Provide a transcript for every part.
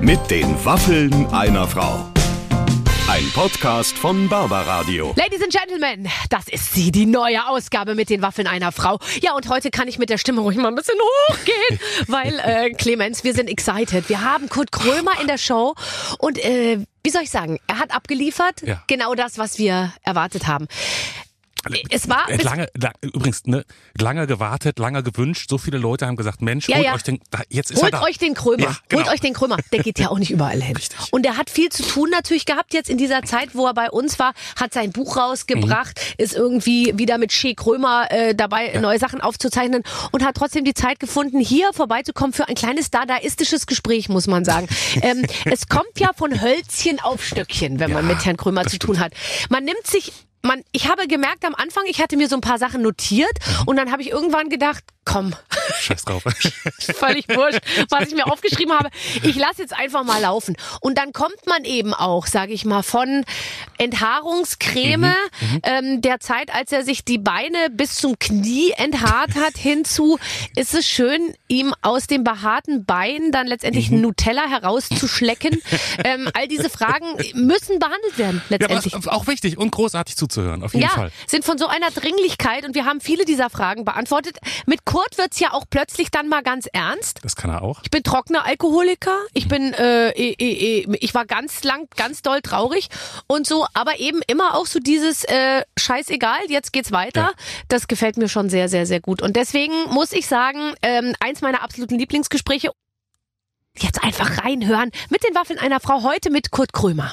Mit den Waffeln einer Frau. Ein Podcast von Barbaradio. Ladies and Gentlemen, das ist sie, die neue Ausgabe mit den Waffeln einer Frau. Ja, und heute kann ich mit der Stimme ruhig mal ein bisschen hochgehen, weil, Clemens, wir sind excited. Wir haben Kurt Krömer in der Show und, wie soll ich sagen, er hat abgeliefert, genau das, was wir erwartet haben. Es war lange gewartet, lange gewünscht. So viele Leute haben gesagt, Mensch, holt euch den, jetzt ist er da. Holt euch den Krömer. Ja, genau. Holt euch den Krömer. Der geht ja auch nicht überall hin. Richtig. Und er hat viel zu tun natürlich gehabt jetzt in dieser Zeit, wo er bei uns war, hat sein Buch rausgebracht, ist irgendwie wieder mit Shea Krömer dabei, neue Sachen aufzuzeichnen und hat trotzdem die Zeit gefunden, hier vorbeizukommen für ein kleines dadaistisches Gespräch, muss man sagen. Es kommt ja von Hölzchen auf Stöckchen, wenn man mit Herrn Krömer zu tun hat. Man nimmt sich... Ich habe gemerkt am Anfang, ich hatte mir so ein paar Sachen notiert und dann habe ich irgendwann gedacht, komm, Scheiß drauf. völlig wurscht, was ich mir aufgeschrieben habe. Ich lasse jetzt einfach mal laufen. Und dann kommt man eben auch, sage ich mal, von Enthaarungscreme der Zeit, als er sich die Beine bis zum Knie enthaart hat, hinzu, ist es schön, ihm aus dem behaarten Bein dann letztendlich Nutella herauszuschlecken. All diese Fragen müssen behandelt werden, letztendlich. Ja, aber auch wichtig und großartig zuzuhören, auf jeden Fall. Sind von so einer Dringlichkeit und wir haben viele dieser Fragen beantwortet. Mit Kurt wird's ja auch plötzlich dann mal ganz ernst. Das kann er auch. Ich bin trockener Alkoholiker. Ich bin, ich war ganz lang, ganz doll traurig und so, aber eben immer auch so dieses scheißegal, jetzt geht's weiter. Ja. Das gefällt mir schon sehr, sehr, sehr gut. Und deswegen muss ich sagen, eins meiner absoluten Lieblingsgespräche. Jetzt einfach reinhören mit den Waffeln einer Frau, heute mit Kurt Krömer.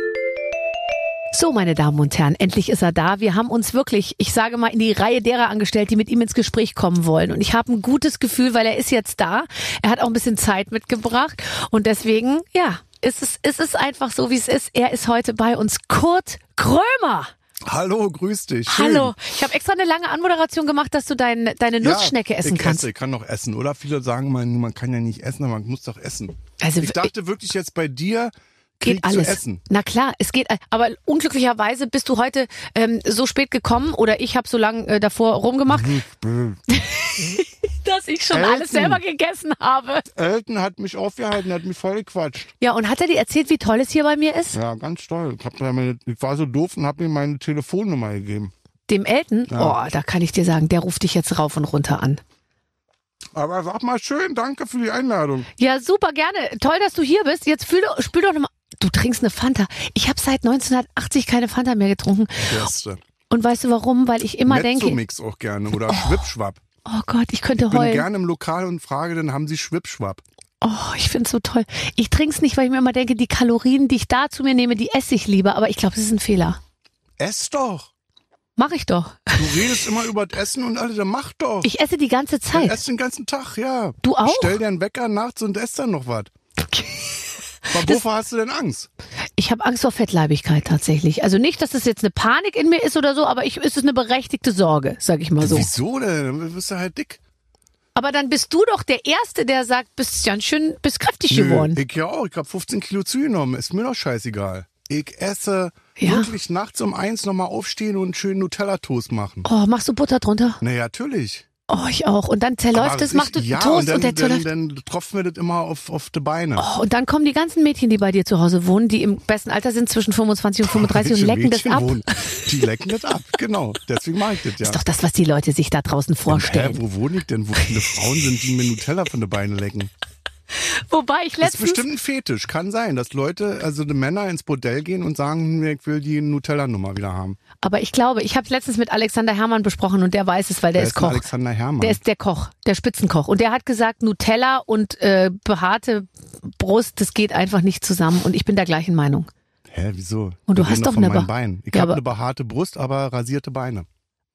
So, meine Damen und Herren, endlich ist er da. Wir haben uns wirklich, ich sage mal, in die Reihe derer angestellt, die mit ihm ins Gespräch kommen wollen. Und ich habe ein gutes Gefühl, weil er ist jetzt da. Er hat auch ein bisschen Zeit mitgebracht. Und deswegen, ja, ist es einfach so, wie es ist. Er ist heute bei uns, Kurt Krömer. Hallo, grüß dich. Schön. Hallo. Ich habe extra eine lange Anmoderation gemacht, dass du deine Nussschnecke essen kannst. Ich kann noch essen. Oder viele sagen, man kann ja nicht essen, aber man muss doch essen. Also, ich dachte wirklich jetzt bei dir... Geht alles. Zu essen. Na klar, es geht. Aber unglücklicherweise bist du heute so spät gekommen oder ich habe so lange davor rumgemacht, dass ich schon alles selber gegessen habe. Elton hat mich aufgehalten, hat mich voll gequatscht. Ja, und hat er dir erzählt, wie toll es hier bei mir ist? Ja, ganz toll. Ich war so doof und habe ihm meine Telefonnummer gegeben. Dem Elton? Ja. Oh, da kann ich dir sagen, der ruft dich jetzt rauf und runter an. Aber sag mal schön, danke für die Einladung. Ja, super, gerne. Toll, dass du hier bist. Jetzt spül doch nochmal. Du trinkst eine Fanta. Ich habe seit 1980 keine Fanta mehr getrunken. Beste. Und weißt du warum? Weil ich immer denke... Mezzomix auch gerne oder Schwippschwapp. Oh Gott, ich könnte heulen. Ich bin heulen. gerne im Lokal und frage, dann haben sie Schwippschwapp. Oh, ich find's so toll. Ich trink's nicht, weil ich mir immer denke, die Kalorien, die ich da zu mir nehme, die esse ich lieber. Aber ich glaube, das ist ein Fehler. Ess doch. Mach ich doch. Du redest immer über das Essen und alles, dann mach doch. Ich esse die ganze Zeit. Ich esse den ganzen Tag, ja. Du auch? Stell dir einen Wecker nachts und ess dann noch was. Wovor hast du denn Angst? Ich habe Angst vor Fettleibigkeit tatsächlich. Also nicht, dass das jetzt eine Panik in mir ist oder so, aber es ist eine berechtigte Sorge, sag ich mal so. Wieso denn? Dann bist du halt dick. Aber dann bist du doch der Erste, der sagt, bist kräftig geworden. Ich ja auch. Ich habe 15 Kilo zugenommen. Ist mir doch scheißegal. Ich esse wirklich nachts um 1 nochmal aufstehen und einen schönen Nutella-Toast machen. Oh, machst du Butter drunter? Na ja, natürlich. Oh, ich auch. Und dann zerläuft es, machst du Toast und der zerläuft. Dann tropfen wir das immer auf die Beine. Oh, und dann kommen die ganzen Mädchen, die bei dir zu Hause wohnen, die im besten Alter sind, zwischen 25 und 35 und lecken das ab. Die lecken das ab, genau. Deswegen mache ich das, ja. Das ist doch das, was die Leute sich da draußen vorstellen. Wo wohne ich denn? Wo viele Frauen sind, die mir Nutella von den Beinen lecken? Wobei ich letztens... Das ist bestimmt ein Fetisch, kann sein, dass Leute, also die Männer ins Bordell gehen und sagen, ich will die Nutella-Nummer wieder haben. Aber ich glaube, ich habe es letztens mit Alexander Herrmann besprochen und der weiß es, weil der ist Koch. Alexander Herrmann? Der ist der Koch, der Spitzenkoch. Und der hat gesagt, Nutella und behaarte Brust, das geht einfach nicht zusammen. Und ich bin der gleichen Meinung. Hä, wieso? Und du hast doch eine Bein. Ich habe eine behaarte Brust, aber rasierte Beine.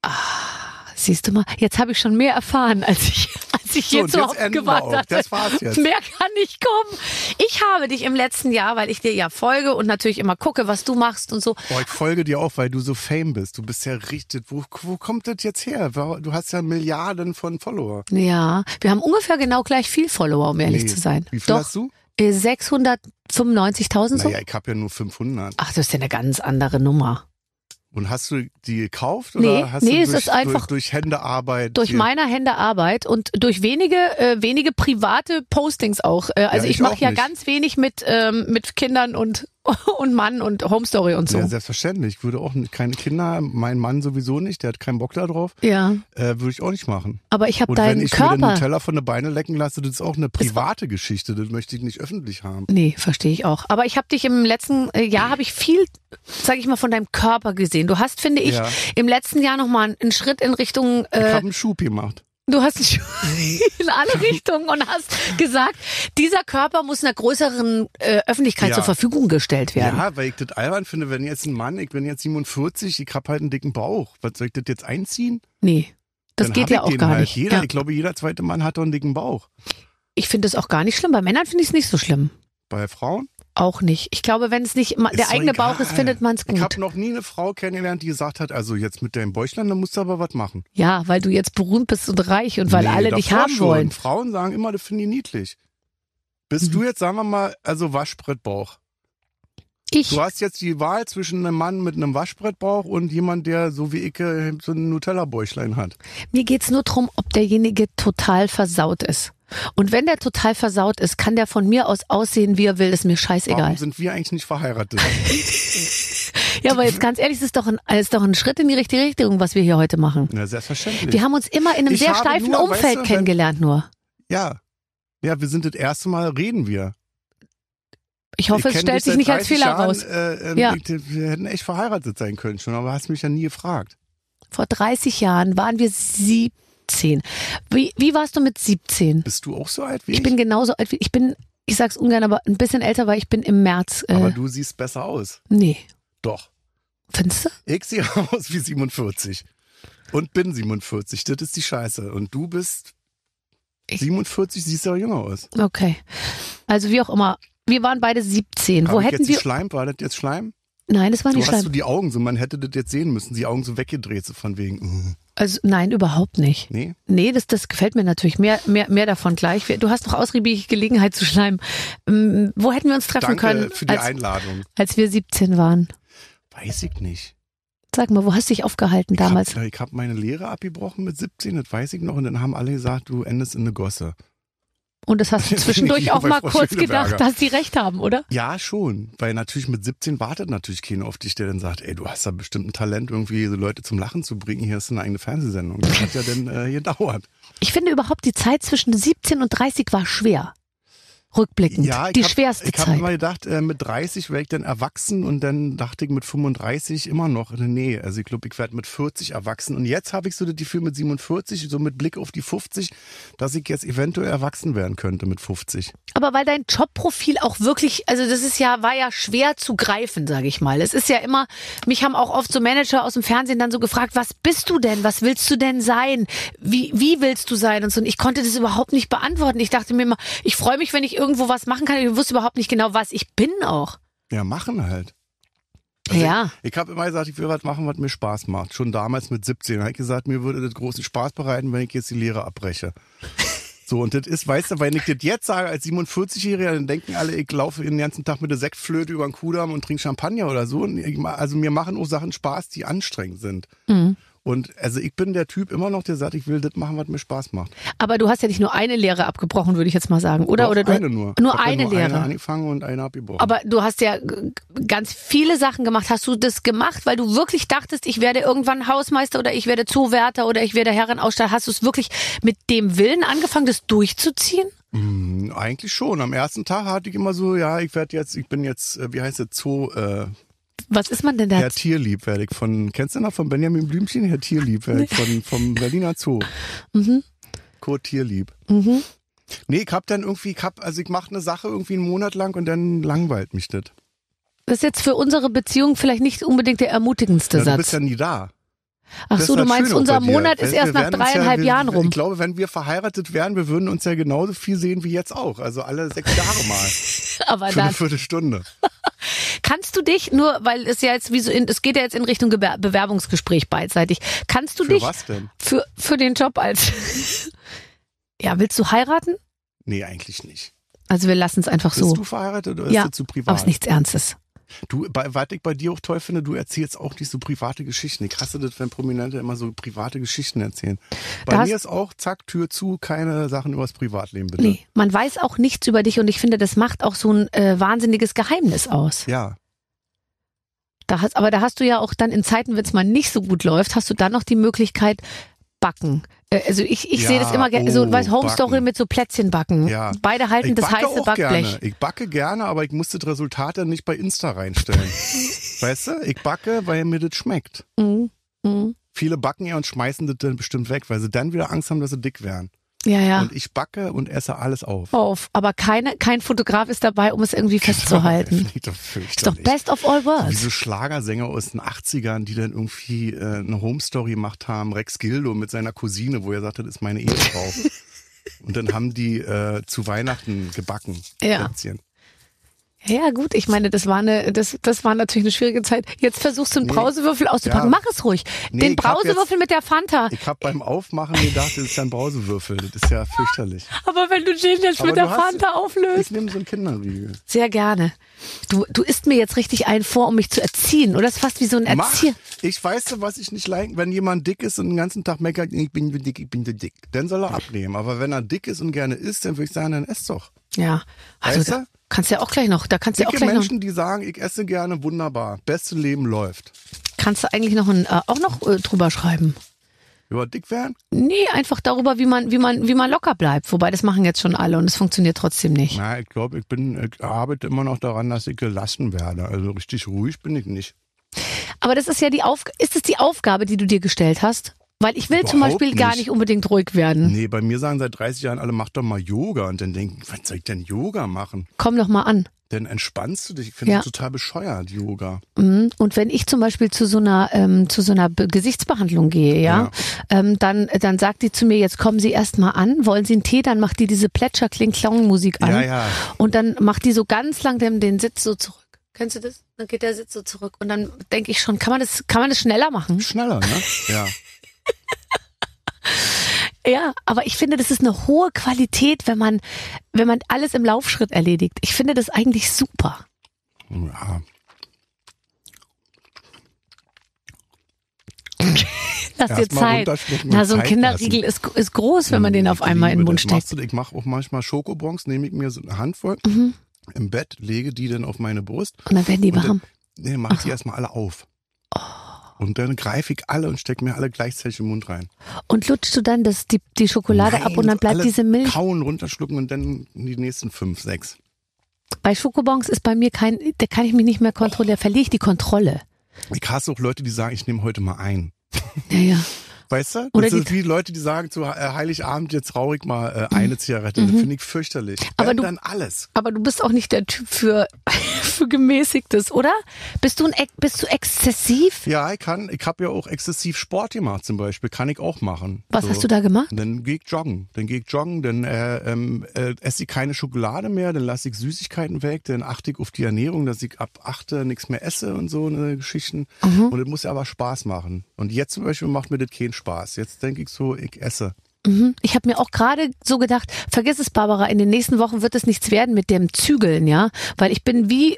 Siehst du mal, jetzt habe ich schon mehr erfahren, als ich hier zu Hause gewartet hatte. Das war's jetzt. Mehr kann nicht kommen. Ich habe dich im letzten Jahr, weil ich dir ja folge und natürlich immer gucke, was du machst und so. Ich folge dir auch, weil du so fame bist. Du bist ja richtig, wo kommt das jetzt her? Du hast ja Milliarden von Follower. Ja, wir haben ungefähr genau gleich viel Follower, um ehrlich zu sein. Wie viel hast du? 695.000 so. Naja, ich habe ja nur 500. Ach, das ist ja eine ganz andere Nummer. Und hast du die gekauft oder hast du es ist einfach durch Händearbeit? Durch meine Händearbeit und durch wenige private Postings auch. Also ich mache ja ganz wenig mit Kindern und Mann und Home Story und so. Ja, selbstverständlich. Ich würde auch keine Kinder, mein Mann sowieso nicht, der hat keinen Bock da drauf. Ja. Würde ich auch nicht machen. Aber ich habe Körper. deinen Wenn ich mir den Nutella von den Beinen lecken lasse, das ist auch eine private Geschichte. Das möchte ich nicht öffentlich haben. Nee, verstehe ich auch. Aber ich habe dich im letzten Jahr, habe ich viel, sag ich mal, von deinem Körper gesehen. Du hast, finde ich, im letzten Jahr nochmal einen Schritt in Richtung... ich habe einen Schub gemacht. Du hast in alle Richtungen und hast gesagt, dieser Körper muss einer größeren Öffentlichkeit zur Verfügung gestellt werden. Ja, weil ich das albern finde, wenn jetzt ein Mann, ich bin jetzt 47, ich hab halt einen dicken Bauch. Was soll ich das jetzt einziehen? Nee, das Dann geht ja auch gar nicht. Ich glaube, jeder zweite Mann hat doch einen dicken Bauch. Ich finde das auch gar nicht schlimm. Bei Männern finde ich es nicht so schlimm. Bei Frauen? Auch nicht. Ich glaube, wenn es nicht der eigene Bauch ist, findet man es gut. Ich habe noch nie eine Frau kennengelernt, die gesagt hat, also jetzt mit deinem Bäuchlein, da musst du aber was machen. Ja, weil du jetzt berühmt bist und reich und weil alle dich haben wollen. Frauen sagen immer, das finde ich niedlich. Bist du jetzt, sagen wir mal, also Waschbrettbauch? Du hast jetzt die Wahl zwischen einem Mann mit einem Waschbrettbauch und jemand, der so wie ich so ein Nutella-Bäuchlein hat. Mir geht's nur darum, ob derjenige total versaut ist. Und wenn der total versaut ist, kann der von mir aus aussehen, wie er will, ist mir scheißegal. Warum sind wir eigentlich nicht verheiratet? Ja, aber jetzt ganz ehrlich, es ist doch ein Schritt in die richtige Richtung, was wir hier heute machen. Ja, selbstverständlich. Wir haben uns immer in einem sehr steifen Umfeld kennengelernt nur. Ja, wir sind das erste Mal, reden wir. Ich hoffe, es stellt sich nicht als Fehler raus. Wir hätten echt verheiratet sein können schon, aber hast mich ja nie gefragt. Vor 30 Jahren waren wir 17. Wie warst du mit 17? Bist du auch so alt wie ich? Ich bin genauso alt wie ich sag's ungern, aber ein bisschen älter, weil ich bin im März. Aber du siehst besser aus. Nee. Doch. Findest du? Ich sehe aus wie 47. Und bin 47. Das ist die Scheiße. Und du bist 47, siehst aber jünger aus. Okay. Also wie auch immer. Wir waren beide 17. Wo hätten wir... Schleim? War das jetzt Schleim? Nein, das war nicht Schleim. Hast du die Augen so, man hätte das jetzt sehen müssen, die Augen so weggedreht, so von wegen. Also nein, überhaupt nicht. Nee? Nee, das gefällt mir natürlich. Mehr davon gleich. Du hast noch ausgiebig Gelegenheit zu schleimen. Wo hätten wir uns treffen können? Danke für die Einladung. Als wir 17 waren. Weiß ich nicht. Sag mal, wo hast du dich aufgehalten damals? Ich hab meine Lehre abgebrochen mit 17, das weiß ich noch. Und dann haben alle gesagt, du endest in eine Gosse. Und das hast du zwischendurch auch mal kurz gedacht, dass die recht haben, oder? Ja, schon. Weil natürlich mit 17 wartet natürlich keiner auf dich, der dann sagt, ey, du hast da bestimmt ein Talent, irgendwie so Leute zum Lachen zu bringen. Hier ist eine eigene Fernsehsendung. Das hat ja dann gedauert. Ich finde überhaupt, die Zeit zwischen 17 und 30 war schwer. Rückblickend. Ja, die schwerste Zeit. Ich habe immer gedacht, mit 30 wäre ich dann erwachsen und dann dachte ich mit 35 immer noch, nee, also ich glaube, ich werde mit 40 erwachsen und jetzt habe ich so das Gefühl mit 47, so mit Blick auf die 50, dass ich jetzt eventuell erwachsen werden könnte mit 50. Aber weil dein Jobprofil auch wirklich, also das war ja schwer zu greifen, sage ich mal. Es ist ja immer, mich haben auch oft so Manager aus dem Fernsehen dann so gefragt, was bist du denn, was willst du denn sein, wie willst du sein und so. Und ich konnte das überhaupt nicht beantworten. Ich dachte mir immer, ich freue mich, wenn ich irgendwo was machen kann. Ich wusste überhaupt nicht genau, was ich bin auch. Ja, machen halt. Also ja. Ich habe immer gesagt, ich will was machen, was mir Spaß macht. Schon damals mit 17 habe ich gesagt, mir würde das großen Spaß bereiten, wenn ich jetzt die Lehre abbreche. So, und das ist, weißt du, wenn ich das jetzt sage als 47-Jähriger, dann denken alle, ich laufe den ganzen Tag mit der Sektflöte über den Kudamm und trinke Champagner oder so. Also mir machen auch Sachen Spaß, die anstrengend sind. Mhm. Und also ich bin der Typ immer noch, der sagt, ich will das machen, was mir Spaß macht. Aber du hast ja nicht nur eine Lehre abgebrochen, würde ich jetzt mal sagen, oder? Doch, oder du, eine nur. Nur eine Lehre. Eine angefangen und eine abgebrochen. Aber du hast ja ganz viele Sachen gemacht. Hast du das gemacht, weil du wirklich dachtest, ich werde irgendwann Hausmeister oder ich werde Zoowärter oder ich werde Herrenausstatter? Hast du es wirklich mit dem Willen angefangen, das durchzuziehen? Eigentlich schon. Am ersten Tag hatte ich immer so, ja, ich bin jetzt, wie heißt es, Was ist man denn da? Herr Tierlieb werde ich kennst du noch von Benjamin Blümchen? Herr Tierlieb werde ich vom Berliner Zoo. Mhm. Kurt Tierlieb. Mhm. Nee, ich mache eine Sache irgendwie einen Monat lang und dann langweilt mich das. Das ist jetzt für unsere Beziehung vielleicht nicht unbedingt der ermutigendste Satz. Du bist ja nie da. Ach so, du meinst, unser Monat ist erst nach 3,5 Jahren rum. Ich glaube, wenn wir verheiratet wären, wir würden uns ja genauso viel sehen wie jetzt auch. Also alle 6 Jahre mal. Aber für eine Viertelstunde. Kannst du dich, nur weil es ja jetzt es geht ja jetzt in Richtung Bewerbungsgespräch beidseitig. Kannst du dich. Für was denn? Für den Job als. Ja, willst du heiraten? Nee, eigentlich nicht. Also wir lassen es einfach so. Bist du verheiratet oder ist das zu privat? Aber es ist nichts Ernstes. Was ich bei dir auch toll finde, du erzählst auch nicht so private Geschichten. Ich hasse das, wenn Prominente immer so private Geschichten erzählen. Bei mir ist auch, zack, Tür zu, keine Sachen übers Privatleben, bitte. Nee, man weiß auch nichts über dich und ich finde, das macht auch so ein wahnsinniges Geheimnis aus. Ja. Aber da hast du ja auch dann in Zeiten, wenn es mal nicht so gut läuft, hast du dann noch die Möglichkeit, backen. Also ich sehe das immer gerne, so Home Story mit so Plätzchen backen. Ja. Beide halten das heiße Backblech. Gerne. Ich backe gerne, aber ich muss das Resultat dann nicht bei Insta reinstellen. Weißt du? Ich backe, weil mir das schmeckt. Viele backen ja und schmeißen das dann bestimmt weg, weil sie dann wieder Angst haben, dass sie dick werden. Ja. Und ich backe und esse alles auf. Aber kein Fotograf ist dabei, um es irgendwie festzuhalten. Ist doch best of all worlds. Diese Schlagersänger aus den 80ern, die dann irgendwie eine Home Story gemacht haben, Rex Gildo mit seiner Cousine, wo er sagte, das ist meine Ehefrau. Und dann haben die zu Weihnachten gebacken. Ja. Plätzchen. Ja gut, ich meine, das war natürlich eine schwierige Zeit. Jetzt versuchst du einen Brausewürfel auszupacken. Mach es ruhig. Den Brausewürfel mit der Fanta. Ich habe beim Aufmachen gedacht, das ist ja ein Brausewürfel. Das ist ja fürchterlich. Aber wenn du den jetzt mit der Fanta auflöst. Ich nehme so einen Kinderriegel. Sehr gerne. Du isst mir jetzt richtig einen vor, um mich zu erziehen. Oder das ist fast wie so ein Erzieher. Ich weiß, was ich nicht like, wenn jemand dick ist und den ganzen Tag meckert, ich bin so dick. Dann soll er abnehmen. Aber wenn er dick ist und gerne isst, dann würde ich sagen, dann ess doch. Ja. Also weißt du? Kannst ja auch gleich noch. Da kannst du auch gleich Menschen, die sagen, ich esse gerne, wunderbar. Beste Leben läuft. Kannst du eigentlich noch drüber schreiben? Über dick werden? Nee, einfach darüber, wie man locker bleibt. Wobei, das machen jetzt schon alle und es funktioniert trotzdem nicht. Na, ich glaube, ich arbeite immer noch daran, dass ich gelassen werde. Also richtig ruhig bin ich nicht. Aber das ist ja ist es die Aufgabe, die du dir gestellt hast? Weil ich will zum Beispiel gar nicht unbedingt ruhig werden. Nee, bei mir sagen seit 30 Jahren alle, mach doch mal Yoga. Und dann denken, was soll ich denn Yoga machen? Komm doch mal an. Dann entspannst du dich. Ich finde das total bescheuert, Yoga. Und wenn ich zum Beispiel zu so einer Gesichtsbehandlung gehe, dann sagt die zu mir, jetzt kommen Sie erst mal an, wollen Sie einen Tee, dann macht die diese Plätscher-Kling-Klong-Musik an. Ja. Und dann macht die so ganz lang den Sitz so zurück. Kennst du das? Dann geht der Sitz so zurück. Und dann denke ich schon, kann man das schneller machen? Schneller, ne? Ja. Ja, aber ich finde, das ist eine hohe Qualität, wenn man alles im Laufschritt erledigt. Ich finde das eigentlich super. Ja. Lass dir Zeit. Na, so ein Kinderriegel ist groß, wenn man den auf einmal in den Mund steckt. Ich mache auch manchmal Schokobons, nehme ich mir so eine Handvoll im Bett, lege die dann auf meine Brust. Und dann werden die warm. Nee, mache ich die erstmal alle auf. Und dann greife ich alle und stecke mir alle gleichzeitig im Mund rein. Und lutschst du dann die Schokolade ab und dann bleibt diese Milch? Kauen, runterschlucken und dann die nächsten 5, 6. Bei Schokobons ist bei mir da kann ich mich nicht mehr kontrollieren, da verliere ich die Kontrolle. Ich hasse auch Leute, die sagen, ich nehme heute mal ein. Ja. Weißt du? Oder das ist wie Leute, die sagen zu Heiligabend, jetzt rauche ich mal eine Zigarette. Das finde ich fürchterlich. Aber dann alles. Aber du bist auch nicht der Typ für Gemäßigtes, oder? Bist du exzessiv? Ja, ich habe ja auch exzessiv Sport gemacht zum Beispiel. Kann ich auch machen. Was hast du da gemacht? Dann gehe ich joggen. Dann esse ich keine Schokolade mehr, dann lasse ich Süßigkeiten weg, dann achte ich auf die Ernährung, dass ich ab 8 nichts mehr esse und so eine Geschichten. Und das muss ja aber Spaß machen. Und jetzt zum Beispiel macht mir das keinen Spaß. Jetzt denke ich so, ich esse. Ich habe mir auch gerade so gedacht, vergiss es, Barbara, in den nächsten Wochen wird es nichts werden mit dem Zügeln, ja, weil ich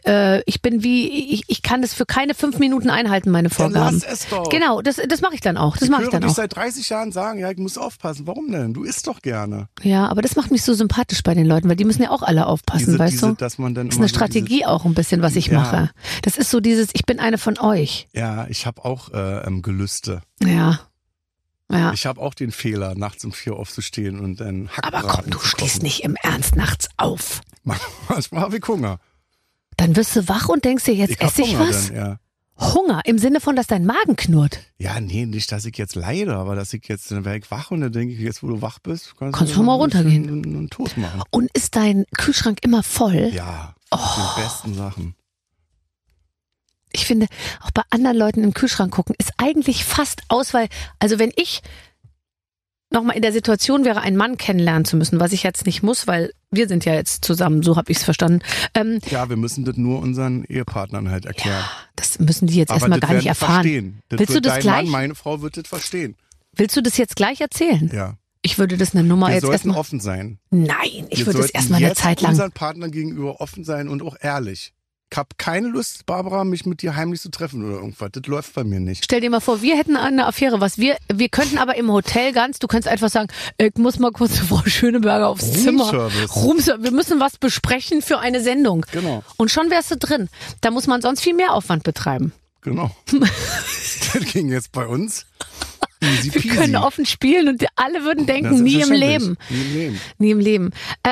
kann das für keine 5 Minuten einhalten, meine Vorgaben. Dann lass es doch. Genau, das mache ich dann auch. Ich höre dich seit 30 Jahren sagen, ja, ich muss aufpassen. Warum denn? Du isst doch gerne. Ja, aber das macht mich so sympathisch bei den Leuten, weil die müssen ja auch alle aufpassen, weißt du? Dass man dann das ist eine Strategie auch ein bisschen, was ich mache. Das ist so ich bin eine von euch. Ja, ich habe auch Gelüste. Ja. Ich habe auch den Fehler, nachts um 4 aufzustehen und dann Hackbraten. Aber komm, du stehst nicht im Ernst nachts auf. Manchmal habe ich Hunger. Dann wirst du wach und denkst dir, jetzt esse ich was? Dann, ja. Hunger, im Sinne von, dass dein Magen knurrt. Ja, nee, nicht, dass ich jetzt leide, aber dass ich jetzt, dann wäre ich wach und dann denke ich, jetzt wo du wach bist, kannst du mal runtergehen. Einen Toast machen. Und ist dein Kühlschrank immer voll? Ja, die besten Sachen. Ich finde, auch bei anderen Leuten im Kühlschrank gucken, ist eigentlich fast Auswahl. Also wenn ich nochmal in der Situation wäre, einen Mann kennenlernen zu müssen, was ich jetzt nicht muss, weil wir sind ja jetzt zusammen, so habe ich es verstanden. Ja, wir müssen das nur unseren Ehepartnern halt erklären. Ja, das müssen die jetzt erstmal gar nicht erfahren. Willst du das gleich? Meine Frau wird das verstehen. Willst du das jetzt gleich erzählen? Ja. Ich würde das eine Nummer wir jetzt erstmal. offen sein. Nein, ich würde das erstmal eine Zeit lang. Unseren Partnern gegenüber offen sein und auch ehrlich. Ich habe keine Lust, Barbara, mich mit dir heimlich zu treffen oder irgendwas. Das läuft bei mir nicht. Stell dir mal vor, wir hätten eine Affäre, wir könnten aber im Hotel du könntest einfach sagen, ich muss mal kurz zu Frau Schöneberger aufs Zimmer. Wir müssen was besprechen für eine Sendung. Genau. Und schon wärst du drin. Da muss man sonst viel mehr Aufwand betreiben. Genau. Das ging jetzt bei uns. Easy peasy. Wir können offen spielen und alle würden denken, nie im Leben. Nie im Leben.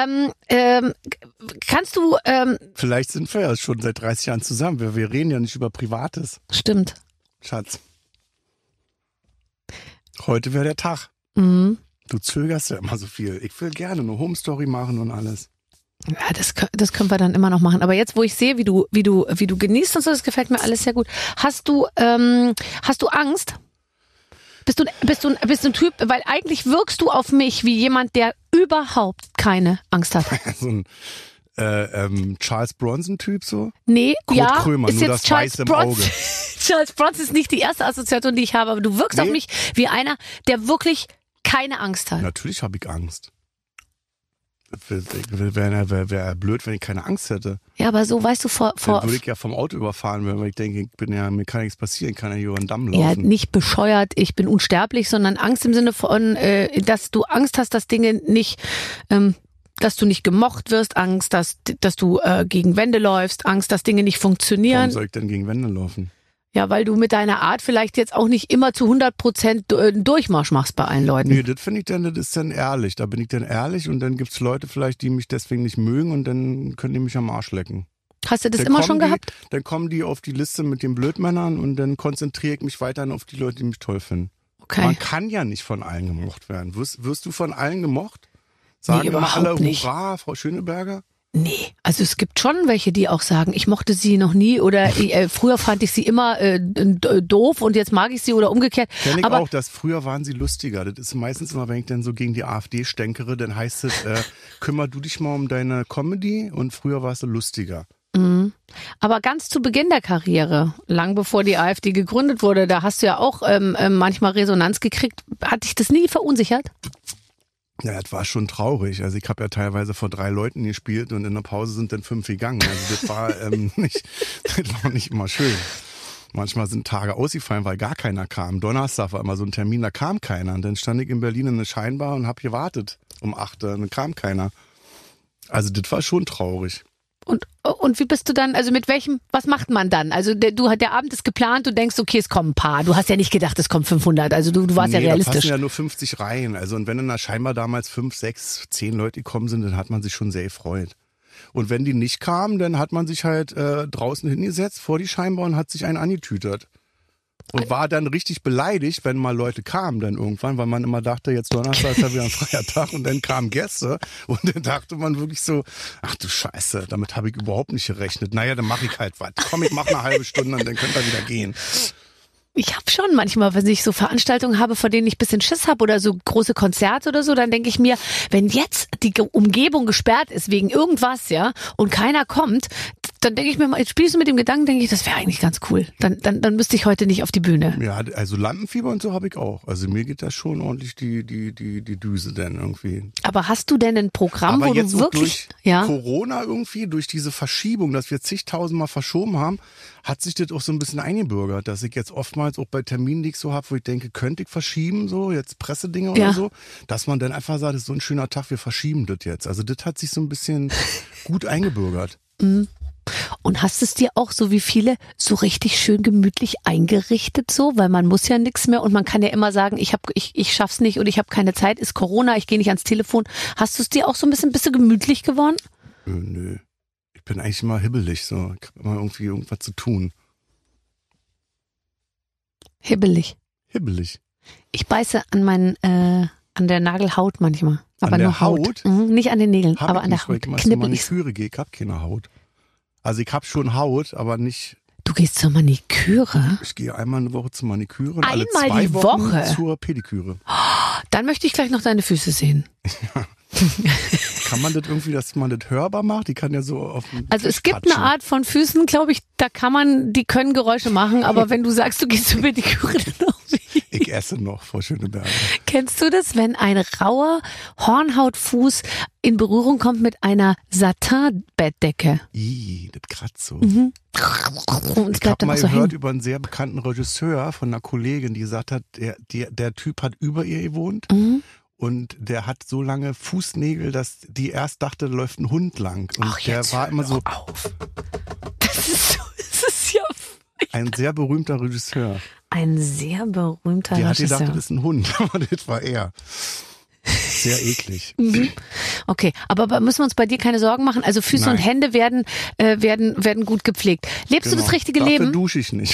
Kannst du... Vielleicht sind wir ja schon seit 30 Jahren zusammen. Wir reden ja nicht über Privates. Stimmt. Schatz. Heute wäre der Tag. Mhm. Du zögerst ja immer so viel. Ich will gerne eine Home Story machen und alles. Ja, das können wir dann immer noch machen. Aber jetzt, wo ich sehe, wie du genießt und so, das gefällt mir alles sehr gut. Hast du Angst? Bist du ein Typ, weil eigentlich wirkst du auf mich wie jemand, der überhaupt keine Angst hat. So ein Charles Bronson-Typ so? Nee, Kurt ja, Krömer, ist nur jetzt das Charles Weiße im Bronson. Auge. Charles Bronson ist nicht die erste Assoziation, die ich habe, aber du wirkst auf mich wie einer, der wirklich keine Angst hat. Natürlich habe ich Angst. Wäre blöd, wenn ich keine Angst hätte. Ja, aber so, weißt du, Dann würde ich ja vom Auto überfahren werden, weil ich denke, mir kann nichts passieren, ich kann ja hier über den Damm laufen. Ja, nicht bescheuert, ich bin unsterblich, sondern Angst im Sinne von, dass du Angst hast, dass Dinge nicht, dass du nicht gemocht wirst, Angst, dass du gegen Wände läufst, Angst, dass Dinge nicht funktionieren. Warum soll ich denn gegen Wände laufen? Ja, weil du mit deiner Art vielleicht jetzt auch nicht immer zu 100% einen Durchmarsch machst bei allen Leuten. Nee, das finde ich dann, das ist dann ehrlich. Da bin ich dann ehrlich und dann gibt's Leute vielleicht, die mich deswegen nicht mögen und dann können die mich am Arsch lecken. Hast du das immer schon gehabt? Dann kommen die auf die Liste mit den Blödmännern und dann konzentriere ich mich weiterhin auf die Leute, die mich toll finden. Okay. Man kann ja nicht von allen gemocht werden. Wirst du von allen gemocht? Sagen immer überhaupt alle nicht. Hurra, Frau Schöneberger? Nee, also es gibt schon welche, die auch sagen, ich mochte sie noch nie oder früher fand ich sie immer doof und jetzt mag ich sie oder umgekehrt. Kenn ich aber auch, dass früher waren sie lustiger. Das ist meistens immer, wenn ich dann so gegen die AfD stänkere, dann heißt es, kümmer du dich mal um deine Comedy und früher warst du lustiger. Mhm. Aber ganz zu Beginn der Karriere, lang bevor die AfD gegründet wurde, da hast du ja auch manchmal Resonanz gekriegt. Hat dich das nie verunsichert? Ja, das war schon traurig. Also ich habe ja teilweise vor 3 Leuten gespielt und in der Pause sind dann 5 gegangen. Also das war nicht immer schön. Manchmal sind Tage ausgefallen, weil gar keiner kam. Donnerstag war immer so ein Termin, da kam keiner. Und dann stand ich in Berlin in eine Scheinbar und habe gewartet um 8 Uhr und dann kam keiner. Also das war schon traurig. Und wie bist du dann, also was macht man dann? Also der Abend ist geplant, du denkst, okay, es kommen ein paar. Du hast ja nicht gedacht, es kommen 500. Also du warst ja realistisch. Da passen ja nur 50 rein. Also und wenn dann da scheinbar damals 5, 6, 10 Leute gekommen sind, dann hat man sich schon sehr gefreut. Und wenn die nicht kamen, dann hat man sich halt draußen hingesetzt vor die Scheinbar und hat sich einen angetütert. Und war dann richtig beleidigt, wenn mal Leute kamen dann irgendwann, weil man immer dachte, jetzt Donnerstag ist ja wieder ein freier Tag und dann kamen Gäste und dann dachte man wirklich so, ach du Scheiße, damit habe ich überhaupt nicht gerechnet. Naja, dann mache ich halt was. Komm, ich mache eine halbe Stunde und dann könnt ihr wieder gehen. Ich habe schon manchmal, wenn ich so Veranstaltungen habe, vor denen ich ein bisschen Schiss habe oder so große Konzerte oder so, dann denke ich mir, wenn jetzt die Umgebung gesperrt ist wegen irgendwas, ja, und keiner kommt, dann denke ich mir mal, jetzt spielst du mit dem Gedanken, denke ich, das wäre eigentlich ganz cool. Dann müsste ich heute nicht auf die Bühne. Ja, also Lampenfieber und so habe ich auch. Also mir geht da schon ordentlich die Düse dann irgendwie. Aber hast du denn ein Programm, aber wo jetzt du wirklich, durch Corona irgendwie, durch diese Verschiebung, dass wir zigtausendmal verschoben haben, hat sich das auch so ein bisschen eingebürgert, dass ich jetzt oftmals auch bei Terminen, die ich so habe, wo ich denke, könnte ich verschieben, so jetzt Pressedinge oder so, dass man dann einfach sagt, das ist so ein schöner Tag, wir verschieben das jetzt. Also das hat sich so ein bisschen gut eingebürgert. Mhm. Und hast es dir auch so wie viele so richtig schön gemütlich eingerichtet so, weil man muss ja nichts mehr und man kann ja immer sagen, ich schaff's nicht und ich habe keine Zeit, ist Corona, ich gehe nicht ans Telefon. Hast du es dir auch so ein bisschen gemütlich geworden? Nö. Ich bin eigentlich immer hibbelig, so. Ich habe immer irgendwie irgendwas zu tun. Hibbelig. Ich beiße an der Nagelhaut manchmal. Aber an der nur Haut. Nicht an den Nägeln, aber an der Haut. Knibbel ich. Ich habe keine Haut. Also ich habe schon Haut, aber nicht... Du gehst zur Maniküre? Ich gehe einmal eine Woche zur Maniküre und einmal alle 2 die Wochen Woche zur Pediküre. Dann möchte ich gleich noch deine Füße sehen. Ja. Kann man das irgendwie, dass man das hörbar macht? Die kann ja so auf den Also Tisch es gibt patschen. eine Art von Füßen, glaube ich, die können Geräusche machen, aber wenn du sagst, du gehst zur Pediküre, dann auch nicht. Ich Ich esse noch, Frau Schöneberger. Kennst du das, wenn ein rauer Hornhautfuß in Berührung kommt mit einer Satin-Bettdecke? Das kratzt so. Und es Ich bleibt habe einfach mal so gehört hängen. über einen sehr bekannten Regisseur von einer Kollegin, die gesagt hat, der Typ hat über ihr gewohnt und der hat so lange Fußnägel, dass die erst dachte, da läuft ein Hund lang. Und Ach, der jetzt war hör immer so doch auf. Das ist ja ein sehr berühmter Regisseur. ein sehr berühmter Die hat gedacht, Regisseur. das ist ein Hund, aber das war er. Sehr eklig. Okay, aber müssen wir uns bei dir keine Sorgen machen? Also Füße Nein. und Hände werden gut gepflegt. Lebst du das richtige Dafür Leben? dusche ich nicht.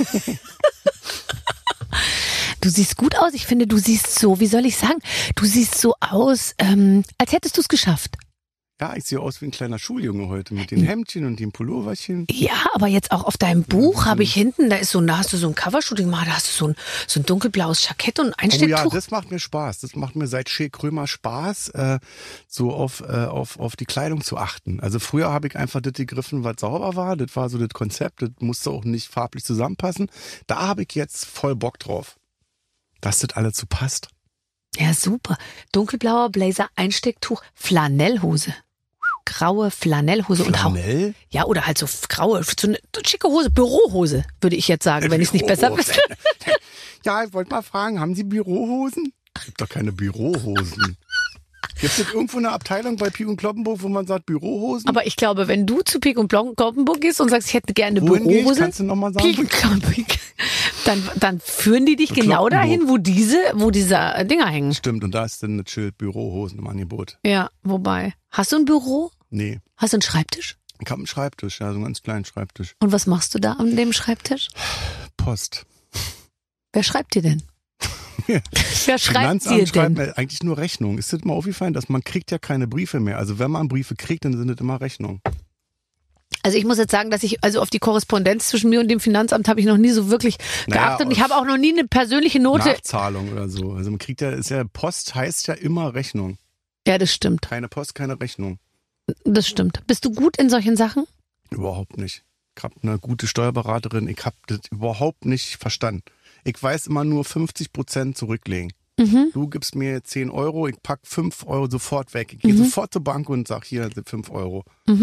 Du siehst gut aus. Ich finde, du siehst so, wie soll ich sagen, du siehst so aus, als hättest du es geschafft. Ja, ich sehe aus wie ein kleiner Schuljunge heute mit den Hemdchen und dem Pulloverchen. Ja, aber jetzt auch auf deinem Buch habe ich hinten, da hast du so ein Covershooting gemacht, da hast du so ein dunkelblaues Jackett und ein Oh Einstecktuch. ja, das macht mir Spaß. Das macht mir seit Shea Krömer Spaß, so auf die Kleidung zu achten. Also früher habe ich einfach das gegriffen, was sauber war. Das war so das Konzept. Das musste auch nicht farblich zusammenpassen. Da habe ich jetzt voll Bock drauf, dass das alles so passt. Ja, super. Dunkelblauer Blazer, Einstecktuch, Flanellhose. Graue Flanellhose und Flanell? ja, oder halt so graue, so eine schicke Hose, Bürohose, würde ich jetzt sagen, wenn ich es nicht besser wüsste. Ja, ich wollte mal fragen, haben Sie Bürohosen? Es gibt doch keine Bürohosen. Gibt es irgendwo eine Abteilung bei Pik und Kloppenburg, wo man sagt Bürohosen? Aber ich glaube, wenn du zu Pik und Kloppenburg gehst und sagst, ich hätte gerne eine Wohin gehe ich? Bürohose, Kannst du noch mal sagen? Pik und Kloppenburg, dann führen die dich genau dahin, wo diese Dinger hängen. Stimmt, und da ist dann das Schild Bürohosen im Angebot. Ja, wobei. Hast du ein Büro? Nee, Hast du einen Schreibtisch? ich habe einen Schreibtisch, ja, so einen ganz kleinen Schreibtisch. Und was machst du da an dem Schreibtisch? Post. Wer schreibt dir denn? Wer schreibt Finanzamt dir schreibt denn? mir eigentlich nur Rechnungen. Ist das mal aufgefallen, dass man kriegt ja keine Briefe mehr. Also wenn man Briefe kriegt, dann sind das immer Rechnungen. Also ich muss jetzt sagen, dass ich also auf die Korrespondenz zwischen mir und dem Finanzamt habe ich noch nie so wirklich geachtet. Und ich habe auch noch nie eine persönliche Note. Nachzahlung oder so. Also man kriegt ja, Post heißt ja immer Rechnung. Ja, das stimmt. Keine Post, keine Rechnung. Das stimmt. Bist du gut in solchen Sachen? Überhaupt nicht. Ich habe eine gute Steuerberaterin, ich habe das überhaupt nicht verstanden. Ich weiß immer nur 50% zurücklegen. Du gibst mir 10 Euro, ich pack 5 Euro sofort weg. Ich gehe sofort zur Bank und sag, hier sind 5 Euro.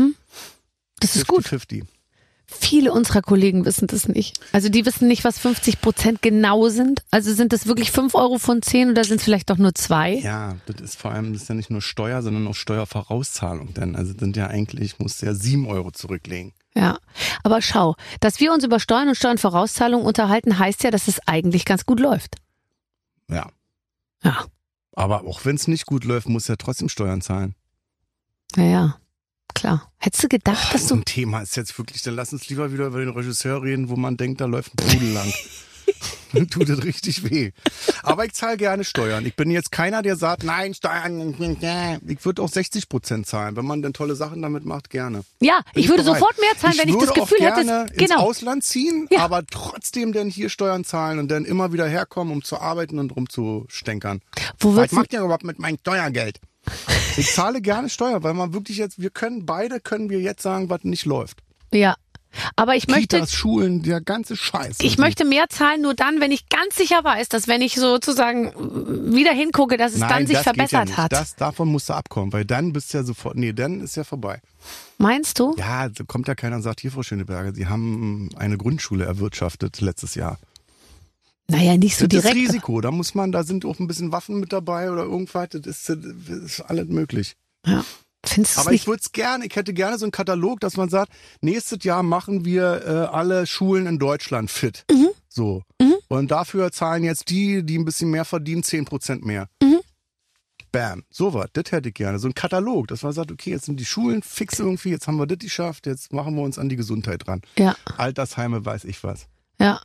Das ist gut. 50-50. Viele unserer Kollegen wissen das nicht. Also die wissen nicht, was 50% genau sind. Also sind das wirklich 5 Euro von 10 oder sind es vielleicht doch nur 2? Ja, das ist vor allem, das ist ja nicht nur Steuer, sondern auch Steuervorauszahlung. Denn also sind ja eigentlich, musst du ja 7 Euro zurücklegen. Ja, aber schau, dass wir uns über Steuern und Steuernvorauszahlungen unterhalten, heißt ja, dass es eigentlich ganz gut läuft. Ja. Ja, Aber auch wenn es nicht gut läuft, musst du ja trotzdem Steuern zahlen. ja, klar. Hättest du gedacht, dass So du... ein Thema ist jetzt wirklich, dann lass uns lieber wieder über den Regisseur reden, wo man denkt, da läuft ein Pudel lang. Dann tut es richtig weh. Aber ich zahle gerne Steuern. Ich bin jetzt keiner, der sagt, nein, Steuern, ich würde auch 60% zahlen. Wenn man denn tolle Sachen damit macht, gerne. Ja, ich würde bereit. sofort mehr zahlen, wenn ich das Gefühl ich würde hätte. auch gerne ins Genau. Ausland ziehen, Ja. aber trotzdem dann hier Steuern zahlen und dann immer wieder herkommen, um zu arbeiten und rumzustänkern. Wo Was würdest du... macht ihr überhaupt mit meinem Steuergeld? Ich zahle gerne Steuer, weil man wirklich jetzt, können wir jetzt sagen, was nicht läuft. Ja, aber ich möchte... Kitas, Schulen, der ganze Scheiß. Ich möchte mehr zahlen nur dann, wenn ich ganz sicher weiß, dass wenn ich sozusagen wieder hingucke, dass es dann sich das geht ja verbessert nicht. hat. Davon musst du abkommen, weil dann bist du ja sofort, dann ist ja vorbei. Meinst du? Ja, da kommt ja keiner und sagt, hier, Frau Schöneberger, Sie haben eine Grundschule erwirtschaftet letztes Jahr. Naja, nicht so Das ist direkt. Risiko, da sind auch ein bisschen Waffen mit dabei oder irgendwas, das ist alles möglich. Ja. Findest du es Aber nicht? ich hätte gerne so einen Katalog, dass man sagt, nächstes Jahr machen wir alle Schulen in Deutschland fit. So. Und dafür zahlen jetzt die ein bisschen mehr verdienen, 10% mehr. Bam. Sowas, das hätte ich gerne. So ein Katalog, dass man sagt, okay, jetzt sind die Schulen fix irgendwie, jetzt haben wir das geschafft, jetzt machen wir uns an die Gesundheit dran. Ja, Altersheime, weiß ich was. ja.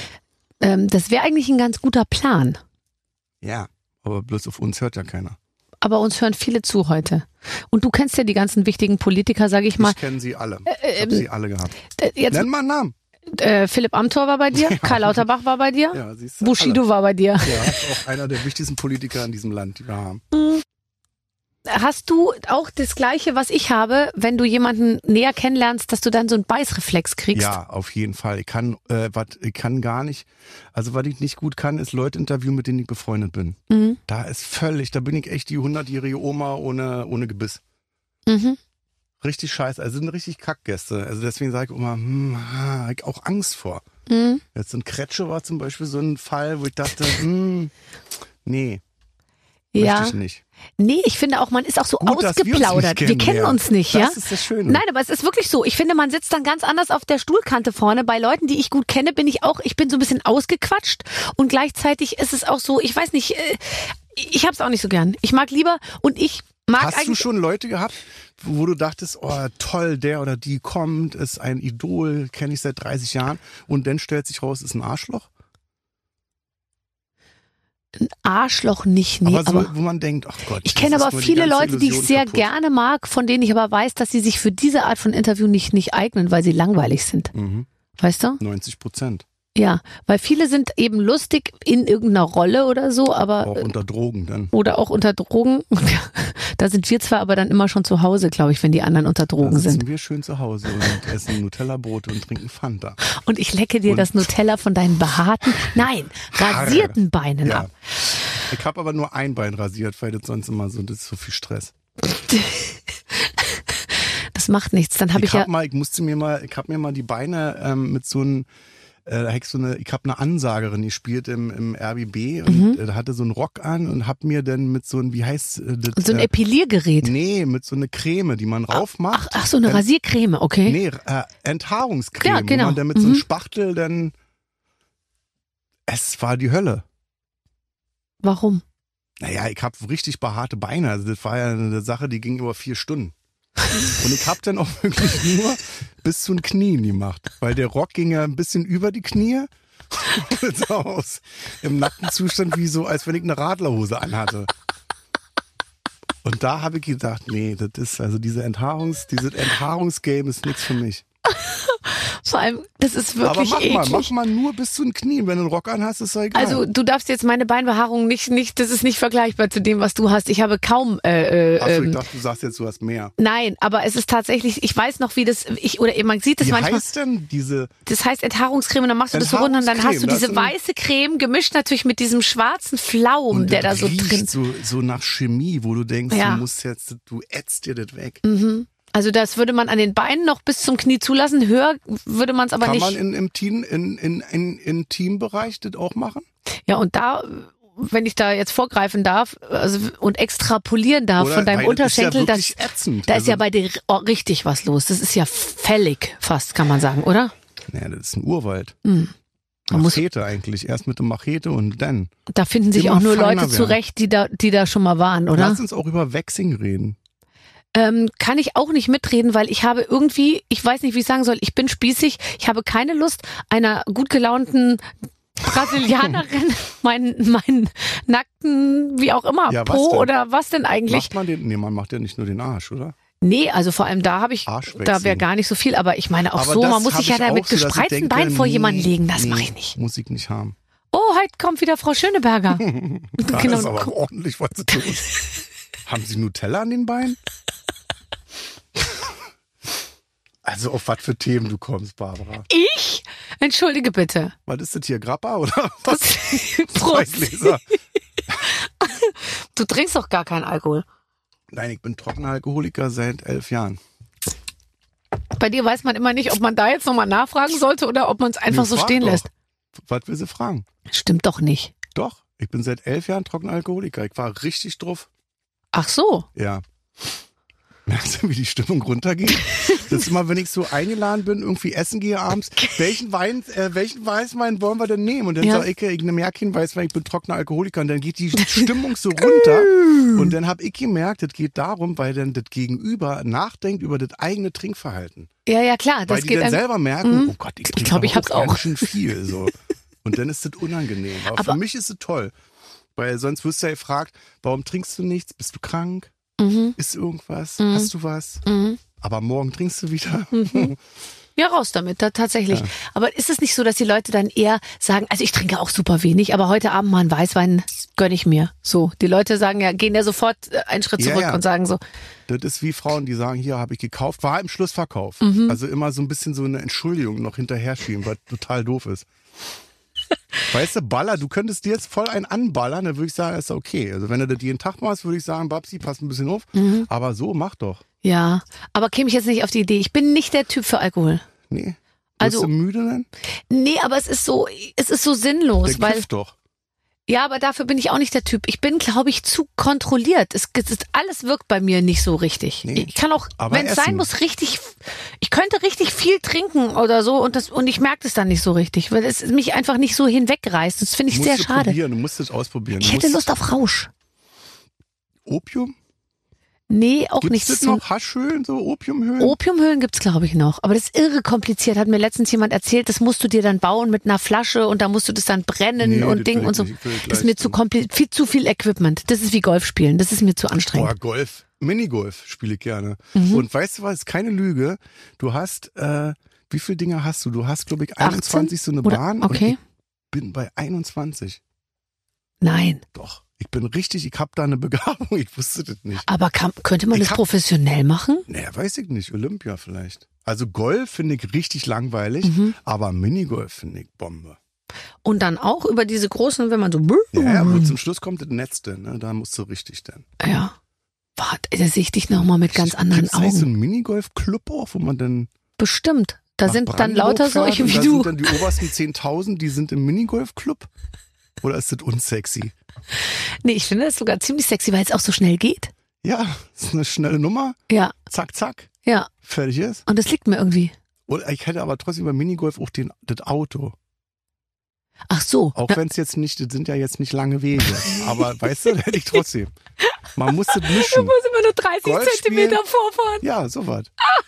Das wäre eigentlich ein ganz guter Plan. Ja, aber bloß auf uns hört ja keiner. Aber uns hören viele zu heute. Und du kennst ja die ganzen wichtigen Politiker, sage ich mal. Ich kenne sie alle. Ich habe sie alle gehabt. Jetzt, Nenn mal einen Namen. Philipp Amthor war bei dir, Karl Lauterbach war bei dir, Ja, siehst du, Bushido alle. war bei dir. Ja, ist auch einer der wichtigsten Politiker in diesem Land, die wir haben. hast du auch das Gleiche, was ich habe, wenn du jemanden näher kennenlernst, dass du dann so einen Beißreflex kriegst? Ja, auf jeden Fall. Ich kann gar nicht, also was ich nicht gut kann, ist Leute interviewen, mit denen ich befreundet bin. Mhm. Da bin ich echt die 100-jährige Oma ohne Gebiss. Mhm. Richtig scheiße, also sind richtig Kackgäste. Also deswegen sage ich immer, hab ich auch Angst vor. Mhm. Jetzt so ein Kretsche war zum Beispiel so ein Fall, wo ich dachte, nee, Ja. möchte ich nicht. Nee, ich finde auch, man ist auch so Gut, dass wir uns ausgeplaudert. nicht Wir kennen ja. uns nicht, ja? Das ist das Schöne. Nein, aber es ist wirklich so. Ich finde, man sitzt dann ganz anders auf der Stuhlkante vorne. Bei Leuten, die ich gut kenne, bin so ein bisschen ausgequatscht und gleichzeitig ist es auch so, ich weiß nicht, ich hab's auch nicht so gern. Ich mag lieber und ich mag Hast du eigentlich... schon Leute gehabt, wo du dachtest, oh toll, der oder die kommt, ist ein Idol, kenne ich seit 30 Jahren und dann stellt sich raus, ist ein Arschloch? Ein Arschloch nicht, nee. Aber so, wo man denkt, ach Gott. Ich kenne das aber ist nur viele ganze Leute, die ich Illusion sehr kaputt. gerne mag, von denen ich aber weiß, dass sie sich für diese Art von Interview nicht eignen, weil sie langweilig sind. Mhm. Weißt du? 90%. Ja, weil viele sind eben lustig in irgendeiner Rolle oder so, aber Auch unter Drogen dann. oder auch unter Drogen. Da sind wir zwar aber dann immer schon zu Hause, glaube ich, wenn die anderen unter Drogen Da sitzen sind. wir schön zu Hause und essen Nutella-Brote und trinken Fanta. Und ich lecke dir das Nutella von deinen behaarten, nein, rasierten Beinen Ja. ab. Ich habe aber nur ein Bein rasiert, weil das sonst immer so, das ist so viel Stress. Das macht nichts. Dann habe ich ja. Ich habe mir mal die Beine mit so einem, ich habe eine Ansagerin gespielt im RBB und hatte so einen Rock an und habe mir dann mit so einem, wie heißt das? So ein Epiliergerät. Nee, mit so einer Creme, die man raufmacht. Ach, so eine Rasiercreme, okay. Nee, Enthaarungscreme, Ja, genau. wo man dann mit so einem Spachtel dann, es war die Hölle. Warum? Naja, ich habe richtig behaarte Beine, also das war ja eine Sache, die ging über 4 Stunden. Und ich habe dann auch wirklich nur bis zu den Knien gemacht, weil der Rock ging ja ein bisschen über die Knie und sah aus im nackten Zustand wie so, als wenn ich eine Radlerhose anhatte. Und da habe ich gedacht, nee, das ist also dieses Enthaarungsgame ist nichts für mich. Vor allem, das ist Aber wirklich eklig. mach mal nur bis zu den Knien. Wenn du einen Rock anhast, ist doch egal. Also du darfst jetzt meine Beinbehaarung nicht, das ist nicht vergleichbar zu dem, was du hast. Ich habe kaum. Achso, ich dachte, du sagst jetzt, du hast mehr. Nein, aber es ist tatsächlich, ich weiß noch, wie das, man sieht das Wie manchmal. heißt denn diese? Das heißt Enthaarungscreme, dann machst du das so runter und dann hast du Enthaarungscreme, diese das ist weiße Creme gemischt natürlich mit diesem schwarzen Flaum, Und der da das so riecht drin. so nach Chemie, wo du denkst, Ja. du ätzt dir das weg. Also das würde man an den Beinen noch bis zum Knie zulassen. Höher würde man es aber Kann nicht. man im Teambereich das auch machen? Ja, und da, wenn ich da jetzt vorgreifen darf, und extrapolieren darf Oder? von deinem Weil Unterschenkel, das ist ja wirklich ätzend. da Also- ist ja bei dir richtig was los. Das ist ja fällig fast, kann man sagen, oder? Naja, das ist ein Urwald. Man muss, Machete eigentlich. Erst mit der Machete und dann. da finden sich immer auch nur feiner Leute werden. zurecht, die da schon mal waren, oder? Lass uns auch über Waxing reden. Kann ich auch nicht mitreden, weil ich habe irgendwie, ich weiß nicht, wie ich sagen soll, ich bin spießig, ich habe keine Lust, einer gut gelaunten Brasilianerin meinen nackten, wie auch immer, Ja, was Po denn? oder was denn eigentlich? Macht man den? Nee, man macht ja nicht nur den Arsch, oder? Nee, also vor allem da habe ich, Arschwechsel. da wäre gar nicht so viel, aber ich meine auch Aber so, das man muss hab sich ja ich da mit auch so, dass ich gespreizten denke, Beinen vor jemanden legen, das nee, mache ich nicht. Muss ich nicht haben. Oh, heute kommt wieder Frau Schöneberger. Da Genau. ist aber ordentlich was zu tun. Haben Sie Nutella an den Beinen? Also auf was für Themen du kommst, Barbara. Ich? Entschuldige bitte. Was ist das hier, Grappa oder was? Zwei Prost. Gläser. Du trinkst doch gar keinen Alkohol. Nein, ich bin trockener Alkoholiker seit 11 Jahren. Bei dir weiß man immer nicht, ob man da jetzt nochmal nachfragen sollte oder ob man es einfach so frag stehen doch. lässt. Was will sie fragen? Stimmt doch nicht. Doch, ich bin seit 11 Jahren trockener Alkoholiker. Ich war richtig drauf. Ach so. Ja. Merkst du, wie die Stimmung runtergeht? Das ist immer, wenn ich so eingeladen bin, irgendwie essen gehe abends, welchen Weißwein wollen wir denn nehmen? Und dann Ja. sag ich nehme ja keinen Weißwein, ich bin trockener Alkoholiker. Und dann geht die Stimmung so runter. Und dann habe ich gemerkt, das geht darum, weil dann das Gegenüber nachdenkt über das eigene Trinkverhalten. Ja, klar. Weil Das die geht dann einem, selber merken, oh Gott, ich trinke glaub, ich aber hab's auch. ganz schön viel. So. Und dann ist das unangenehm. Aber für mich ist es toll. Weil sonst wirst du ja gefragt, warum trinkst du nichts? Bist du krank? Ist irgendwas? Hast du was? Aber morgen trinkst du wieder. Ja, raus damit, tatsächlich. Ja. Aber ist es nicht so, dass die Leute dann eher sagen, also ich trinke auch super wenig, aber heute Abend mal einen Weißwein gönne ich mir. So, die Leute sagen ja, gehen ja sofort einen Schritt zurück und sagen so. Das ist wie Frauen, die sagen, hier habe ich gekauft, war im Schlussverkauf. Also immer so ein bisschen so eine Entschuldigung noch hinterher schieben, was total doof ist. Weißt du, du könntest dir jetzt voll einen anballern, dann würde ich sagen, ist okay. Also wenn du das jeden Tag machst, würde ich sagen, Babsi, pass ein bisschen auf. Aber so, mach doch. Ja, aber käme ich jetzt nicht auf die Idee. Ich bin nicht der Typ für Alkohol. Nee. Also, bist du müde denn? Nee, aber es ist so sinnlos. Der kifft doch. Ja, aber dafür bin ich auch nicht der Typ. Ich bin, glaube ich, zu kontrolliert. Alles wirkt bei mir nicht so richtig. Nee. Ich kann auch, wenn es sein muss, ich könnte richtig viel trinken oder so und ich merke das dann nicht so richtig, weil es mich einfach nicht so hinwegreißt. Das finde ich sehr schade. Du musst es ausprobieren. Ich hätte Lust auf Rausch. Opium? Nee, auch gibt's nichts. Gibt es noch Haschhöhlen, so Opiumhöhlen? Opiumhöhlen gibt's, glaube ich, noch. Aber das ist irre kompliziert. Hat mir letztens jemand erzählt, das musst du dir dann bauen mit einer Flasche und da musst du das dann brennen und Ding und so. Das ist mir zu viel Equipment. Das ist wie Golf spielen. Das ist mir zu anstrengend. Boah, Golf. Minigolf spiele ich gerne. Und weißt du was, ist keine Lüge. Du hast, wie viele Dinge hast du? Du hast, glaube ich, 21 so eine Bahn. Okay. Und ich bin bei 21. Nein. Doch. Ich habe da eine Begabung, ich wusste das nicht. Aber könnte man das professionell machen? Naja, weiß ich nicht, Olympia vielleicht. Also Golf finde ich richtig langweilig, aber Minigolf finde ich Bombe. Und dann auch über diese großen, wenn man so... Ja, aber zum Schluss kommt das Netz denn, ne? Da musst du richtig denn. Ja. Warte, da sehe ich dich nochmal mit ganz anderen Augen. Ist so ein Minigolf-Club auch, wo man dann... Bestimmt. Da sind dann lauter solche wie du. Da sind dann die obersten 10.000, die sind im Minigolf-Club? Oder ist das unsexy? Nee, ich finde das sogar ziemlich sexy, weil es auch so schnell geht. Ja, das ist eine schnelle Nummer. Ja. Zack, zack. Ja. Fertig ist. Und das liegt mir irgendwie. Und ich hätte aber trotzdem bei Minigolf auch das Auto. Ach so. Auch wenn es jetzt nicht, das sind ja jetzt nicht lange Wege. Aber weißt du, da hätte ich trotzdem. Man muss das mischen. Du musst immer nur 30 Zentimeter vorfahren. Ja, sowas.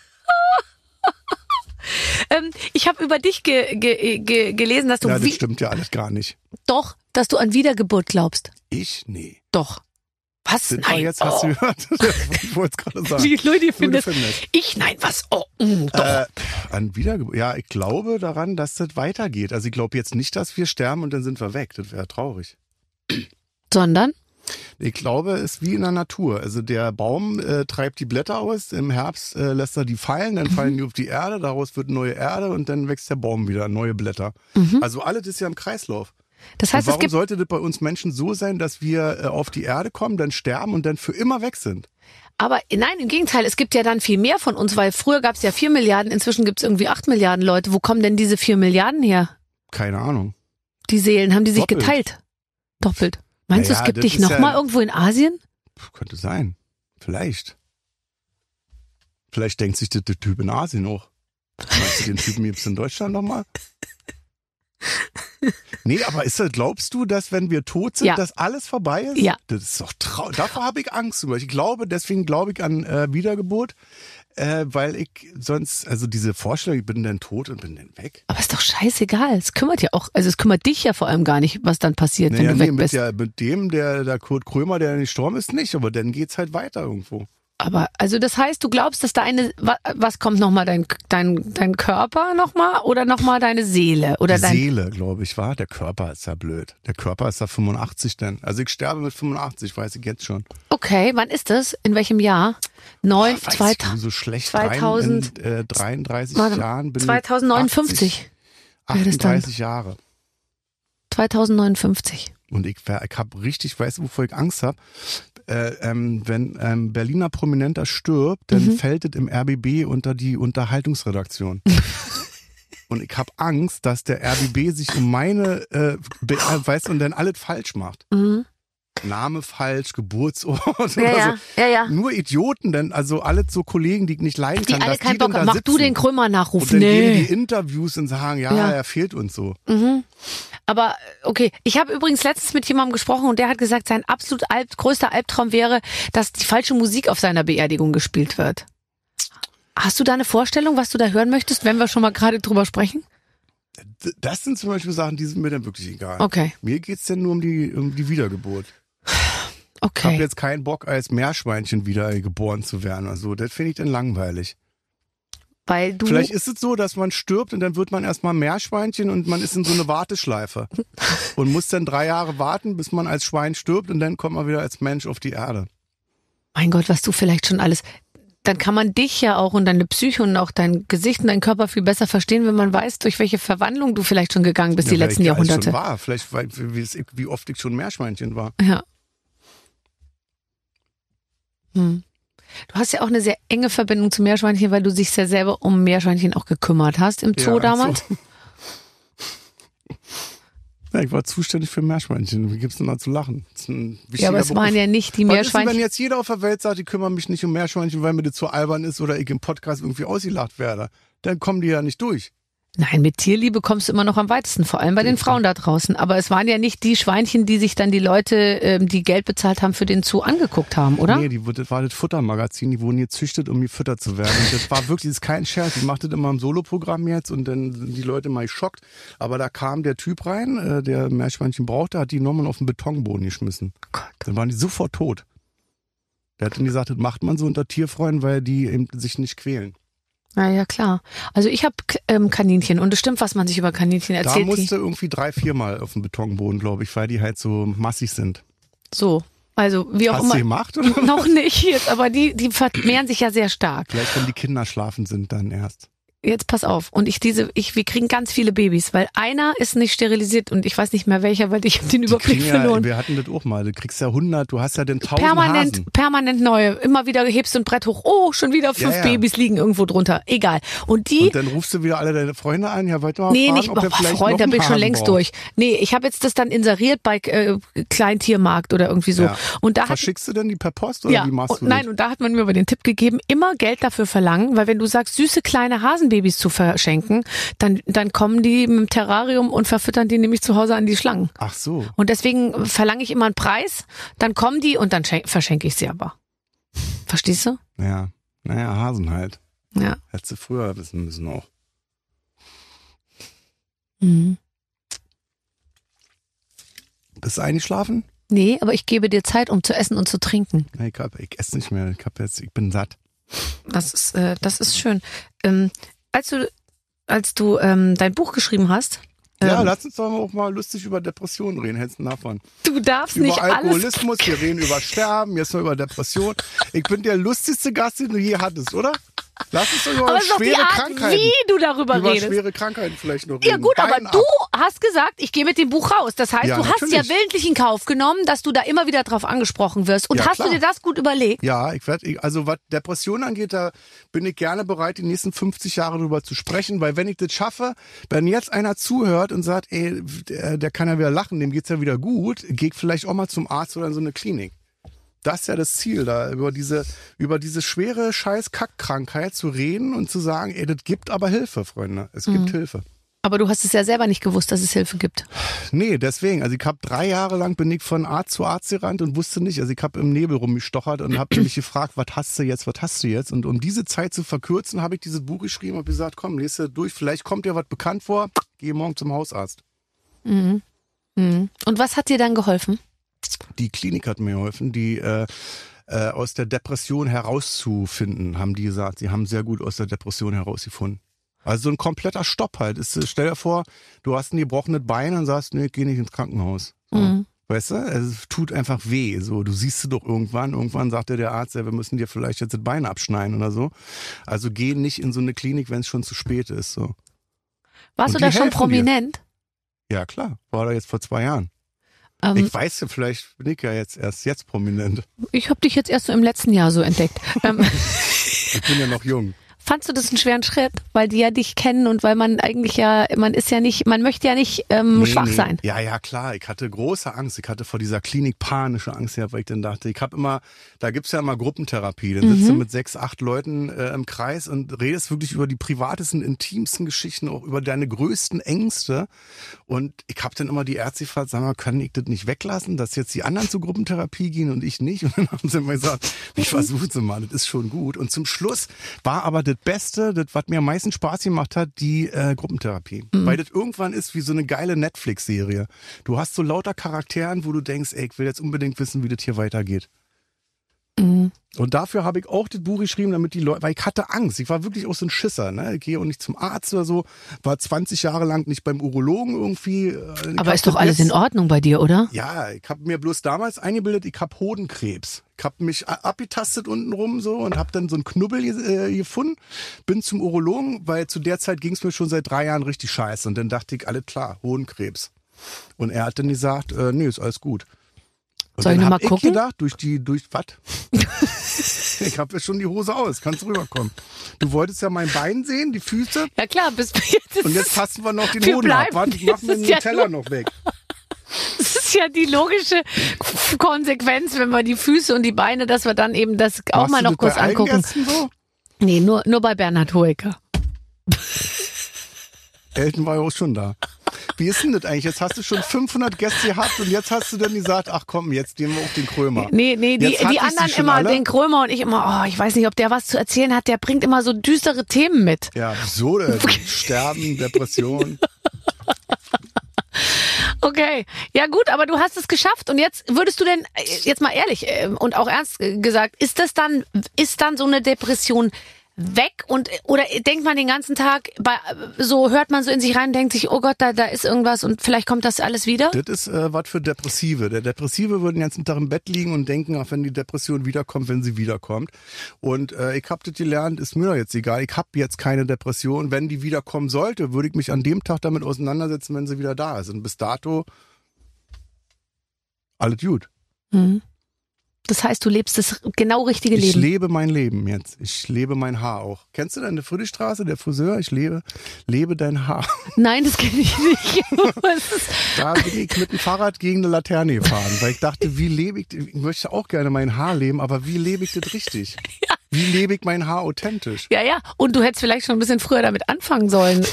Ich habe über dich gelesen, dass du... Ja, das stimmt ja alles gar nicht. Doch, dass du an Wiedergeburt glaubst. Ich? Nee. Doch. Was? Nein. Jetzt hast du gehört. Ich wollte es gerade sagen. Wie Leute findest. Ich? Nein, was? Oh, doch. An Wiedergeburt? Ja, ich glaube daran, dass das weitergeht. Also ich glaube jetzt nicht, dass wir sterben und dann sind wir weg. Das wäre traurig. Sondern? Ich glaube, es ist wie in der Natur. Also der Baum treibt die Blätter aus, im Herbst lässt er die fallen, dann fallen die auf die Erde, daraus wird neue Erde und dann wächst der Baum wieder, neue Blätter. Also alles ist ja im Kreislauf. Das heißt, warum sollte das bei uns Menschen so sein, dass wir auf die Erde kommen, dann sterben und dann für immer weg sind? Aber nein, im Gegenteil, es gibt ja dann viel mehr von uns, weil früher gab es ja 4 Milliarden, inzwischen gibt es irgendwie 8 Milliarden Leute. Wo kommen denn diese 4 Milliarden her? Keine Ahnung. Die Seelen, haben die sich geteilt? Doppelt. Meinst du, es gibt dich nochmal irgendwo in Asien? Könnte sein. Vielleicht. Vielleicht denkt sich der Typ in Asien auch. Meinst du, den Typen gibt's in Deutschland nochmal? Nee, aber glaubst du, dass wenn wir tot sind, dass alles vorbei ist? Ja. Das ist doch traurig. Davor habe ich Angst. Deswegen glaube ich an Wiedergeburt. Weil ich sonst, also diese Vorstellung, ich bin dann tot und bin dann weg. Aber ist doch scheißegal. Es kümmert ja auch, also es kümmert dich ja vor allem gar nicht, was dann passiert, wenn du weg bist. Mit dem, der Kurt Krömer, der nicht gestorben ist, nicht, aber dann geht's halt weiter irgendwo. Aber, also das heißt, du glaubst, dass was kommt nochmal, dein Körper nochmal oder nochmal deine Seele? Oder Seele, glaube ich, war. Der Körper ist ja blöd. Der Körper ist ja 85 dann. Also ich sterbe mit 85, weiß ich jetzt schon. Okay, wann ist das? In welchem Jahr? 2000. So schlecht 2000. 33 Jahren bin 2059. 38 Jahre. 2059. Und ich habe richtig, weißt du, wovor ich Angst habe? Wenn ein Berliner Prominenter stirbt, dann fällt es im RBB unter die Unterhaltungsredaktion. Und ich habe Angst, dass der RBB sich um meine, weißt du, und dann alles falsch macht. Name falsch, Geburtsort oder so. Ja. Nur Idioten, denn also alle so Kollegen, die ich nicht leiden kann, die alle dass keinen die Bock haben. Mach du den Krömer-Nachruf. Und dann geben die Interviews und sagen, er fehlt uns so. Aber okay, ich habe übrigens letztens mit jemandem gesprochen und der hat gesagt, sein absolut größter Albtraum wäre, dass die falsche Musik auf seiner Beerdigung gespielt wird. Hast du da eine Vorstellung, was du da hören möchtest, wenn wir schon mal gerade drüber sprechen? Das sind zum Beispiel Sachen, die sind mir dann wirklich egal. Okay. Mir geht's denn nur um die Wiedergeburt. Okay. Ich habe jetzt keinen Bock, als Meerschweinchen wieder geboren zu werden. Also das finde ich dann langweilig. Weil du... Vielleicht ist es so, dass man stirbt und dann wird man erstmal Meerschweinchen und man ist in so eine Warteschleife und muss dann 3 Jahre warten, bis man als Schwein stirbt und dann kommt man wieder als Mensch auf die Erde. Mein Gott, was du vielleicht schon alles... Dann kann man dich ja auch und deine Psyche und auch dein Gesicht und deinen Körper viel besser verstehen, wenn man weiß, durch welche Verwandlung du vielleicht schon gegangen bist die letzten Jahrhunderte. Schon war. Vielleicht, wie oft ich schon Meerschweinchen war. Ja. Du hast ja auch eine sehr enge Verbindung zu Meerschweinchen, weil du dich ja selber um Meerschweinchen auch gekümmert hast im Zoo damals. So. Ja, ich war zuständig für Meerschweinchen. Wie gibt's denn da zu lachen? Das ist ein ja, aber es Beruf. waren ja nicht die Meerschweinchen. Was ist, wenn jetzt jeder auf der Welt sagt, ich kümmere mich nicht um Meerschweinchen, weil mir das zu albern ist oder ich im Podcast irgendwie ausgelacht werde? Dann kommen die ja nicht durch. Nein, mit Tierliebe kommst du immer noch am weitesten, vor allem bei den Frauen da draußen. Aber es waren ja nicht die Schweinchen, die sich dann die Leute, die Geld bezahlt haben, für den Zoo angeguckt haben, oder? Nee, das war das Futtermagazin, die wurden gezüchtet, um gefüttert zu werden. Und das war wirklich, das ist kein Scherz. Ich mache das immer im Soloprogramm jetzt und dann sind die Leute mal geschockt. Aber da kam der Typ rein, der Meerschweinchen brauchte, hat die nochmal auf den Betonboden geschmissen. Oh Gott. Dann waren die sofort tot. Der hat dann gesagt, das macht man so unter Tierfreunden, weil die eben sich nicht quälen. Na ja, klar. Also ich habe Kaninchen und es stimmt, was man sich über Kaninchen erzählt. Da musste irgendwie 3-4 Mal auf den Betonboden, glaube ich, weil die halt so massig sind. So, also wie auch Hast immer. du gemacht? Oder? Noch nicht jetzt, aber die vermehren sich ja sehr stark. Vielleicht, wenn die Kinder schlafen sind, dann erst. Jetzt pass auf. Und wir kriegen ganz viele Babys, weil einer ist nicht sterilisiert und ich weiß nicht mehr welcher, weil ich habe den Überblick verloren. Wir hatten das auch mal. Du kriegst ja 100, du hast ja den 1000 Hasen. Permanent neue. Immer wieder hebst du ein Brett hoch. Oh, schon wieder 5 Babys liegen irgendwo drunter. Egal. Und dann rufst du wieder alle deine Freunde an. Ja, wollt ihr mal fragen, nicht, ob der vielleicht Freund, noch da einen bin ich schon Hasen längst braucht. durch. Nee, ich habe jetzt das dann inseriert bei Kleintiermarkt oder irgendwie so. Ja. Und da Verschickst du denn die per Post oder wie machst du das? Nein, und da hat man mir aber den Tipp gegeben, immer Geld dafür verlangen, weil wenn du sagst, süße kleine Hasenbabys zu verschenken, dann kommen die mit dem Terrarium und verfüttern die nämlich zu Hause an die Schlangen. Ach so. Und deswegen verlange ich immer einen Preis, dann kommen die und dann verschenke ich sie aber. Verstehst du? Ja, naja, Hasen halt. Ja. Hättest du früher wissen müssen auch. Mhm. Bist du eingeschlafen? Nee, aber ich gebe dir Zeit, um zu essen und zu trinken. Nee, ich esse nicht mehr. Ich bin satt. Das ist schön. Als du dein Buch geschrieben hast. Ja, lass uns doch auch mal lustig über Depressionen reden. Hältst du davon? Du darfst über nicht Alkoholismus, wir reden über Sterben, jetzt noch über Depression. Ich bin der lustigste Gast, den du je hattest, oder? Lass uns doch über aber es ist doch die schwere Art, Krankheiten. wie du darüber über redest. schwere Krankheiten vielleicht noch reden. Ja gut, aber Bein du ab. hast gesagt, ich gehe mit dem Buch raus. Das heißt, Ja, du hast ja natürlich. willentlich in Kauf genommen, dass du da immer wieder drauf angesprochen wirst. Und Ja, hast klar. du dir das gut überlegt? Ja, also was Depressionen angeht, da bin ich gerne bereit, die nächsten 50 Jahre drüber zu sprechen, weil wenn ich das schaffe, wenn jetzt einer zuhört und sagt, ey, der kann ja wieder lachen, dem geht's ja wieder gut, geh ich vielleicht auch mal zum Arzt oder in so eine Klinik. Das ist ja das Ziel, da über diese schwere Scheiß-Kack-Krankheit zu reden und zu sagen, ey, das gibt aber Hilfe, Freunde. Es gibt Hilfe. Aber du hast es ja selber nicht gewusst, dass es Hilfe gibt. Nee, deswegen. Also ich habe 3 Jahre lang bin ich von Arzt zu Arzt gerannt und wusste nicht. Also ich habe im Nebel rumgestochert und habe mich gefragt, was hast du jetzt? Und um diese Zeit zu verkürzen, habe ich dieses Buch geschrieben und gesagt, komm, lese durch, vielleicht kommt dir was bekannt vor, geh morgen zum Hausarzt. Mhm. Mhm. Und was hat dir dann geholfen? Die Klinik hat mir geholfen, die aus der Depression herauszufinden, haben die gesagt. Sie haben sehr gut aus der Depression herausgefunden. Also so ein kompletter Stopp halt. Stell dir vor, du hast ein gebrochenes Bein und sagst, nee, geh nicht ins Krankenhaus. So. Mhm. Weißt du, es tut einfach weh. So, du siehst es doch irgendwann. Irgendwann sagt dir der Arzt, ja, wir müssen dir vielleicht jetzt das Bein abschneiden oder so. Also geh nicht in so eine Klinik, wenn es schon zu spät ist. So. Warst Und du da die schon helfen prominent? Ja klar, war da jetzt vor 2 Jahren. Ich weiß ja, vielleicht bin ich ja jetzt prominent. Ich habe dich jetzt erst so im letzten Jahr so entdeckt. Ich bin ja noch jung. Fandst du das einen schweren Schritt, weil die ja dich kennen und weil man eigentlich man möchte ja nicht schwach sein. Ja, klar. Ich hatte große Angst. Ich hatte vor dieser Klinik panische Angst, weil ich dann dachte, da gibt's ja immer Gruppentherapie. Dann sitzt du mit 6, 8 Leuten im Kreis und redest wirklich über die privatesten, intimsten Geschichten, auch über deine größten Ängste. Und ich habe dann immer die Ärzte gefragt, sag mal, kann ich das nicht weglassen, dass jetzt die anderen zur Gruppentherapie gehen und ich nicht? Und dann haben sie immer gesagt, ich versuche mal, das ist schon gut. Und zum Schluss war aber das Beste, das, was mir am meisten Spaß gemacht hat, die Gruppentherapie. Weil das irgendwann ist wie so eine geile Netflix-Serie. Du hast so lauter Charakteren, wo du denkst, ey, ich will jetzt unbedingt wissen, wie das hier weitergeht. Und dafür habe ich auch das Buch geschrieben, damit die Leute, weil ich hatte Angst. Ich war wirklich auch so ein Schisser. Ne? Ich gehe auch nicht zum Arzt oder so. War 20 Jahre lang nicht beim Urologen irgendwie. Aber ist doch alles in Ordnung bei dir, oder? Ja, ich habe mir bloß damals eingebildet, ich habe Hodenkrebs. Ich habe mich abgetastet unten rum so und habe dann so einen Knubbel gefunden. Bin zum Urologen, weil zu der Zeit ging es mir schon seit 3 Jahren richtig scheiße. Und dann dachte ich, alles klar, Hodenkrebs. Und er hat dann gesagt, nee, ist alles gut. Und soll ich nochmal gucken? Ich gedacht, durch was? Ich habe ja schon die Hose aus, kannst rüberkommen. Du wolltest ja mein Bein sehen, die Füße. Ja klar, bis jetzt. Und jetzt tasten wir noch den Hoden ab. Warte, ich mach mir den Teller noch weg. Das ist ja die logische Konsequenz, wenn wir die Füße und die Beine, dass wir dann eben das auch mal noch kurz angucken. So? Nee, nur bei Bernhard Hoeker. Elton war ja auch schon da. Wie ist denn das eigentlich? Jetzt hast du schon 500 Gäste gehabt und jetzt hast du dann gesagt, ach komm, jetzt nehmen wir auch den Krömer. Nee, die anderen immer, alle? Den Krömer und ich immer, ich weiß nicht, ob der was zu erzählen hat, der bringt immer so düstere Themen mit. Ja, so, Sterben, Depression. Okay, ja gut, aber du hast es geschafft und jetzt würdest du denn, jetzt mal ehrlich und auch ernst gesagt, ist dann so eine Depression weg oder denkt man den ganzen Tag, so hört man so in sich rein, denkt sich, oh Gott, da ist irgendwas und vielleicht kommt das alles wieder? Das ist was für Depressive. Der Depressive würde den ganzen Tag im Bett liegen und denken, auch wenn die Depression wiederkommt, wenn sie wiederkommt. Und ich habe das gelernt, ist mir doch jetzt egal, ich habe jetzt keine Depression. Wenn die wiederkommen sollte, würde ich mich an dem Tag damit auseinandersetzen, wenn sie wieder da ist. Und bis dato alles gut. Mhm. Das heißt, du lebst das genau richtige Leben. Ich lebe mein Leben jetzt. Ich lebe mein Haar auch. Kennst du deine Friedrichstraße, der Friseur? Ich lebe dein Haar. Nein, das kenne ich nicht. Da bin ich mit dem Fahrrad gegen eine Laterne gefahren, weil ich dachte, ich möchte auch gerne mein Haar leben, aber wie lebe ich das richtig? Ja. Wie lebe ich mein Haar authentisch? Ja. Und du hättest vielleicht schon ein bisschen früher damit anfangen sollen.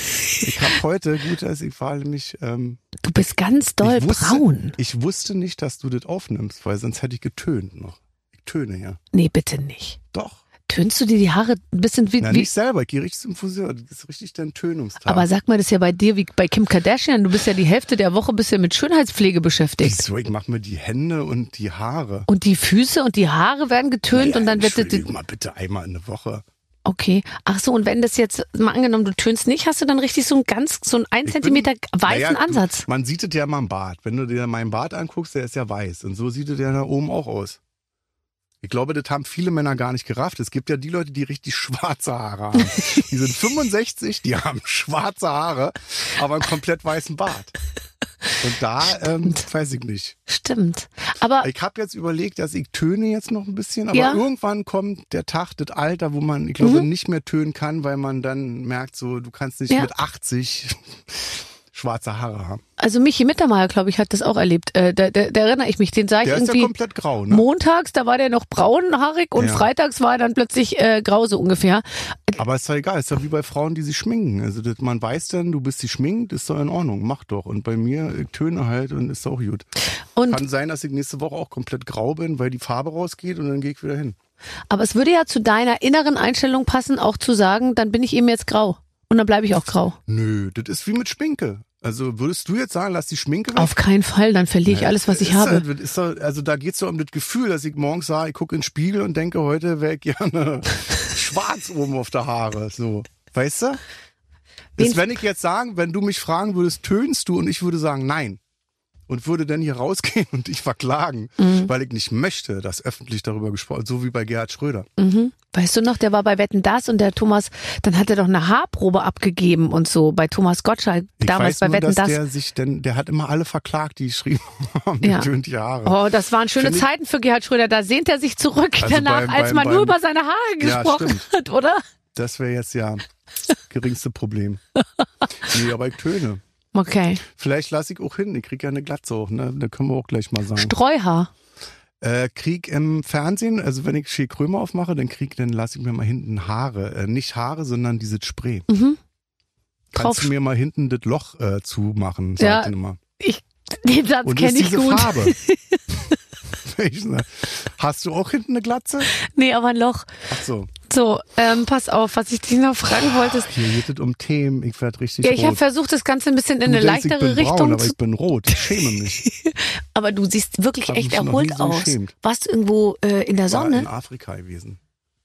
Ich habe heute, ich war nämlich... du bist ganz doll braun. Ich wusste nicht, dass du das aufnimmst, weil sonst hätte ich getönt noch. Ich töne ja. Nee, bitte nicht. Doch. Tönst du dir die Haare ein bisschen wie... Nicht selber, ich gehe richtig zum Friseur. Das ist richtig dein Tönungstag. Aber sag mal, das ist ja bei dir wie bei Kim Kardashian. Du bist ja die Hälfte der Woche mit Schönheitspflege beschäftigt. Wieso? Ich mache mir die Hände und die Haare. Und die Füße und die Haare werden getönt und dann wird das... mal bitte einmal in der Woche. Okay. Ach so, und wenn das jetzt, mal angenommen, du tönst nicht, hast du dann richtig so einen 1 Zentimeter weißen Ansatz? Man sieht es ja mal im Bart. Wenn du dir meinen Bart anguckst, der ist ja weiß. Und so sieht es ja da oben auch aus. Ich glaube, das haben viele Männer gar nicht gerafft. Es gibt ja die Leute, die richtig schwarze Haare haben. Die sind 65, die haben schwarze Haare, aber einen komplett weißen Bart. Und da, weiß ich nicht. Stimmt. Aber ich habe jetzt überlegt, dass ich töne jetzt noch ein bisschen, aber irgendwann kommt der Tag, das Alter, wo man, ich glaube, nicht mehr tönen kann, weil man dann merkt, so, du kannst nicht mit 80 schwarze Haare haben. Also Michi Mittermeier, glaube ich, hat das auch erlebt. Da erinnere ich mich, den sah ich irgendwie... Der ist ja komplett grau, ne? Montags, da war der noch braunhaarig und freitags war er dann plötzlich grau so ungefähr. Aber ist ja egal, ist ja wie bei Frauen, die sich schminken. Also man weiß dann, du bist die schminkt, ist doch in Ordnung, mach doch. Und bei mir, ich töne halt und ist auch gut. Und kann sein, dass ich nächste Woche auch komplett grau bin, weil die Farbe rausgeht und dann gehe ich wieder hin. Aber es würde ja zu deiner inneren Einstellung passen, auch zu sagen, dann bin ich eben jetzt grau. Und dann bleibe ich auch grau. Nö, das ist wie mit Schminke. Also würdest du jetzt sagen, lass die Schminke weg? Auf keinen Fall, dann verliere ich alles, was ich habe. Also da geht's so um das Gefühl, dass ich morgens sage, ich gucke in den Spiegel und denke, heute wäre ich gerne schwarz oben auf der Haare. So, weißt du? Wenn ich jetzt sagen, wenn du mich fragen würdest, tönst du? Und ich würde sagen, nein. Und würde dann hier rausgehen und dich verklagen, weil ich nicht möchte, dass öffentlich darüber gesprochen wird, so wie bei Gerhard Schröder. Mhm. Weißt du noch, der war bei Wetten, dass und der Thomas, dann hat er doch eine Haarprobe abgegeben und so, bei Thomas Gottschalk, damals bei Wetten, dass. Der hat immer alle verklagt, die geschrieben haben, getönt die Haare. Oh, das waren schöne Zeiten für Gerhard Schröder, da sehnt er sich zurück danach, als man nur über seine Haare gesprochen hat, oder? Das wäre jetzt geringste Problem. Nee, aber ich töne. Okay. Vielleicht lasse ich auch hin, ich kriege ja eine Glatze auch, ne? Da können wir auch gleich mal sagen. Streuhaar. Krieg im Fernsehen, also wenn ich Schick Krömer aufmache, dann lasse ich mir mal hinten Haare, nicht Haare, sondern dieses Spray. Mhm. Kannst du mir mal hinten das Loch zumachen, sagt den immer. Den Satz kenne ich gut. Farbe. Hast du auch hinten eine Glatze? Nee, aber ein Loch. Ach so. So, pass auf, was ich dich noch fragen wollte. Hier geht es um Themen, ich werde richtig Ja, rot. ich habe versucht, das Ganze ein bisschen in Du eine denkst, leichtere ich bin Richtung braun, aber zu... ich bin rot, ich schäme mich. Aber du siehst wirklich Hab echt mich noch nie erholt so aus. geschämt. Warst du irgendwo in der War Sonne? in Afrika gewesen.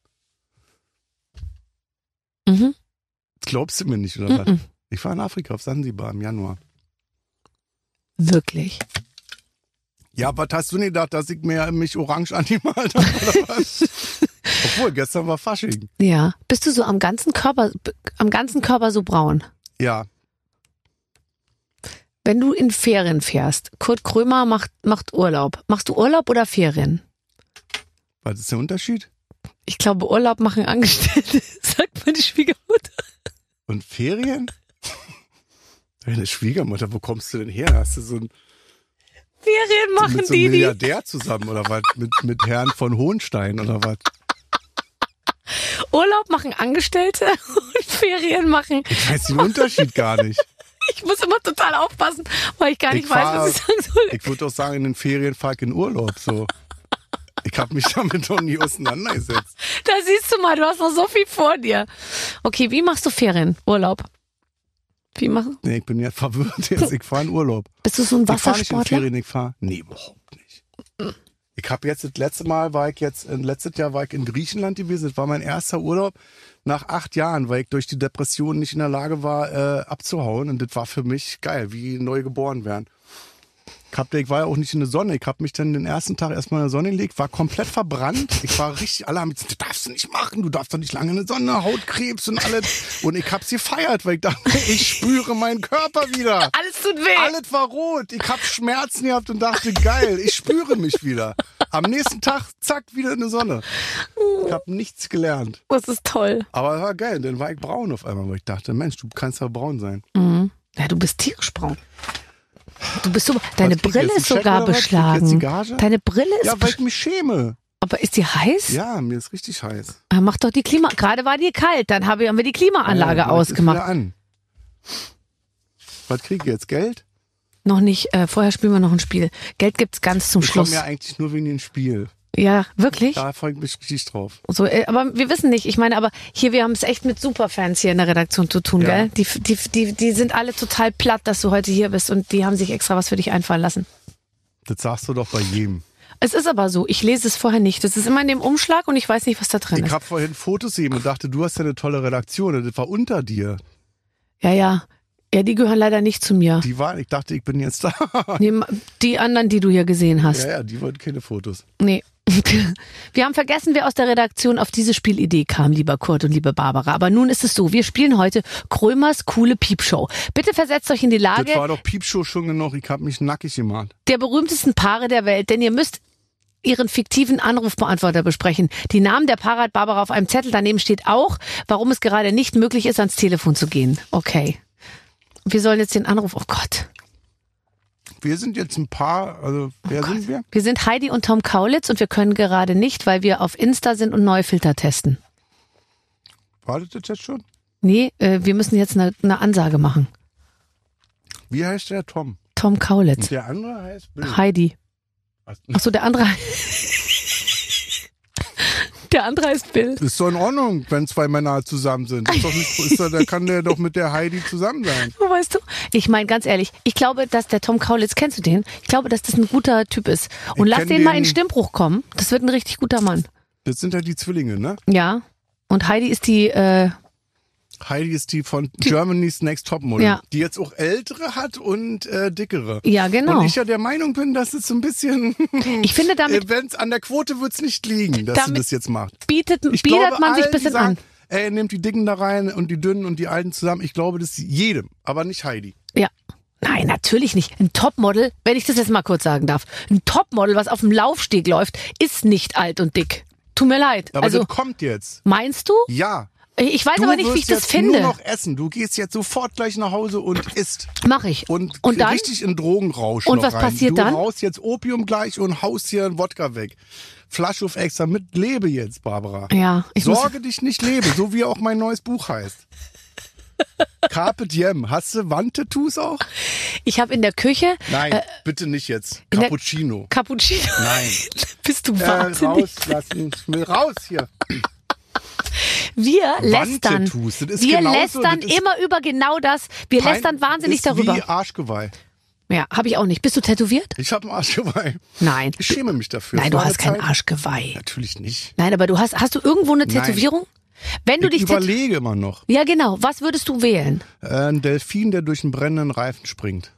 Mhm. Das glaubst du mir nicht, oder was? Ich war in Afrika auf Sansibar im Januar. Wirklich? Ja, was hast du denn gedacht, dass ich mich orange angemalt habe, oder was? Obwohl, gestern war Fasching. Ja. Bist du so am ganzen Körper so braun? Ja, Wenn du in Ferien fährst, Kurt Krömer macht Urlaub. Machst du Urlaub oder Ferien? was ist der Unterschied? Ich glaube, Urlaub machen Angestellte, sagt meine Schwiegermutter. Und Ferien? Deine Schwiegermutter, wo kommst du denn her? Hast du so ein Ferien machen mit so einem die. Milliardär zusammen oder was? Mit Herrn von Hohenstein oder was? Urlaub machen Angestellte und Ferien machen. Ich weiß den Unterschied gar nicht. Ich muss immer total aufpassen, weil ich gar nicht Ich weiß, fahr- was ich sagen soll. Ich würde doch sagen, in den Ferien fahr ich in Urlaub so. Ich habe mich damit noch nie auseinandergesetzt. Da siehst du mal, du hast noch so viel vor dir. Okay, wie machst du Ferien, Urlaub? Wie machst du? Nee, ich bin ja verwirrt jetzt. Ich fahre in Urlaub. Bist du so ein Ich fahre nicht in Wassersportler? Ferien, ich fahre. Nee, überhaupt nicht. Ich habe jetzt letztes Jahr war ich in Griechenland gewesen. Das war mein erster Urlaub nach 8 Jahren, weil ich durch die Depression nicht in der Lage war, abzuhauen. Und das war für mich geil, wie neu geboren werden. Ich war ja auch nicht in der Sonne. Ich habe mich dann den ersten Tag erstmal in der Sonne gelegt, war komplett verbrannt. Ich war richtig, alle haben gesagt, das darfst du nicht machen, du darfst doch nicht lange in der Sonne, Hautkrebs und alles. Und ich hab's gefeiert, weil ich dachte, ich spüre meinen Körper wieder. Alles tut weh. Alles war rot. Ich habe Schmerzen gehabt und dachte, geil, ich spüre mich wieder. Am nächsten Tag, zack, wieder in der Sonne. Ich habe nichts gelernt. Das ist toll. Aber es war geil, dann war ich braun auf einmal, weil ich dachte, Mensch, du kannst ja braun sein. Mhm. Ja, du bist tierisch braun. Du bist so, deine Was krieg ich Brille jetzt, ist einen Scheck sogar oder was? Krieg ich jetzt beschlagen. die Gage? Deine Brille ist Ja, weil ich mich schäme. aber ist die heiß? Ja, mir ist richtig heiß. Mach doch die gerade war die kalt, dann haben wir die Klimaanlage Ja, ausgemacht. wieder an. Was krieg ich jetzt? Geld? Noch nicht, vorher spielen wir noch ein Spiel. Geld gibt's ganz zum Ich Schluss. komme ja eigentlich nur wegen dem Spiel. Ja, wirklich? Da freue ich mich richtig drauf. So, aber wir wissen nicht, ich meine, aber hier, wir haben es echt mit Superfans hier in der Redaktion zu tun, Ja. gell? Die sind alle total platt, dass du heute hier bist und die haben sich extra was für dich einfallen lassen. Das sagst du doch bei jedem. Es ist aber so, ich lese es vorher nicht. Das ist immer in dem Umschlag und ich weiß nicht, was da drin Ich ist. habe vorhin Fotos gesehen und dachte, du hast ja eine tolle Redaktion. Und das war unter dir. Ja, die gehören leider nicht zu mir. Ich dachte, ich bin jetzt da. Nee, die anderen, die du hier gesehen hast. Ja, die wollten keine Fotos. Nee. Wir haben vergessen, wer aus der Redaktion auf diese Spielidee kam, lieber Kurt und liebe Barbara. Aber nun ist es so, wir spielen heute Krömers coole Piepshow. Bitte versetzt euch in die Das Lage war doch Piepshow schon genug. Ich habe mich nackig gemacht. der berühmtesten Paare der Welt, denn ihr müsst ihren fiktiven Anrufbeantworter besprechen. Die Namen der Paare hat Barbara auf einem Zettel. Daneben steht auch, warum es gerade nicht möglich ist, ans Telefon zu gehen. Okay. Wir sollen jetzt den Anruf... Oh Gott. Wir sind jetzt ein Paar, also wer sind wir? Wir sind Heidi und Tom Kaulitz und wir können gerade nicht, weil wir auf Insta sind und neue Filter testen. Wartet das jetzt schon? Nee, wir müssen jetzt eine Ansage machen. Wie heißt der Tom? Tom Kaulitz. Und der andere heißt Bill. Heidi. Was? Achso, der andere... Der andere heißt Bill. Ist doch in Ordnung, wenn 2 Männer zusammen sind. Da kann der doch mit der Heidi zusammen sein. Weißt du? Ich meine, ganz ehrlich, ich glaube, dass der Tom Kaulitz, kennst du den? Ich glaube, dass das ein guter Typ ist. Und Ich lass kenn den mal in den- den Stimmbruch kommen. Das wird ein richtig guter Mann. Das sind ja die Zwillinge, ne? Ja. Und Heidi ist die, Heidi ist die von Germany's Next Topmodel, Ja. die jetzt auch ältere hat und dickere. ja genau. Und ich ja der Meinung bin, dass es so ein bisschen, Ich finde, damit wenn's an der Quote wird's nicht liegen, dass sie Damit das jetzt macht. bietet Ich man glaube, sich ein allen, bisschen die sagen, an. Ey, nehmt die Dicken da rein und die Dünnen und die Alten zusammen. Ich glaube, das ist jedem, aber nicht Heidi. Ja. Nein, natürlich nicht. Ein Topmodel, wenn ich das jetzt mal kurz sagen darf, ein Topmodel, was auf dem Laufsteg läuft, ist nicht alt und dick. Tut mir leid. Aber Also, das kommt jetzt. meinst du? Ja. Ich weiß Du aber nicht, wie wirst ich das jetzt finde. nur noch essen. Du gehst jetzt sofort gleich nach Hause und isst. Mach ich. Und dann? richtig in Drogenrausch Und noch was rein. passiert du dann? haust jetzt Opium gleich und haust hier einen Wodka weg. Flasche auf extra mit. Lebe jetzt, Barbara. Ja, ich muss, Sorge dich nicht, lebe. So wie auch mein neues Buch heißt. Carpe Diem. Hast du Wandtattoos auch? ich habe in der Küche Nein, bitte nicht jetzt. in der- Cappuccino. Cappuccino. Nein. Bist du wahnsinnig? Rauslassen. Ich will raus hier. Wir lästern. Wandtattoos, das ist Wir genauso, lästern das ist immer über genau das. Wir lästern wahnsinnig ist darüber. Wie Arschgeweih. Ja, habe ich auch nicht. Bist du tätowiert? Ich habe ein Arschgeweih. Nein. Ich schäme mich dafür. Nein, Es du war hast eine kein Zeit- Arschgeweih. Natürlich nicht. Nein, aber hast du irgendwo eine Nein. Tätowierung? Wenn du Ich dich überlege immer noch. Ja, genau. Was würdest du wählen? Ein Delfin, der durch einen brennenden Reifen springt.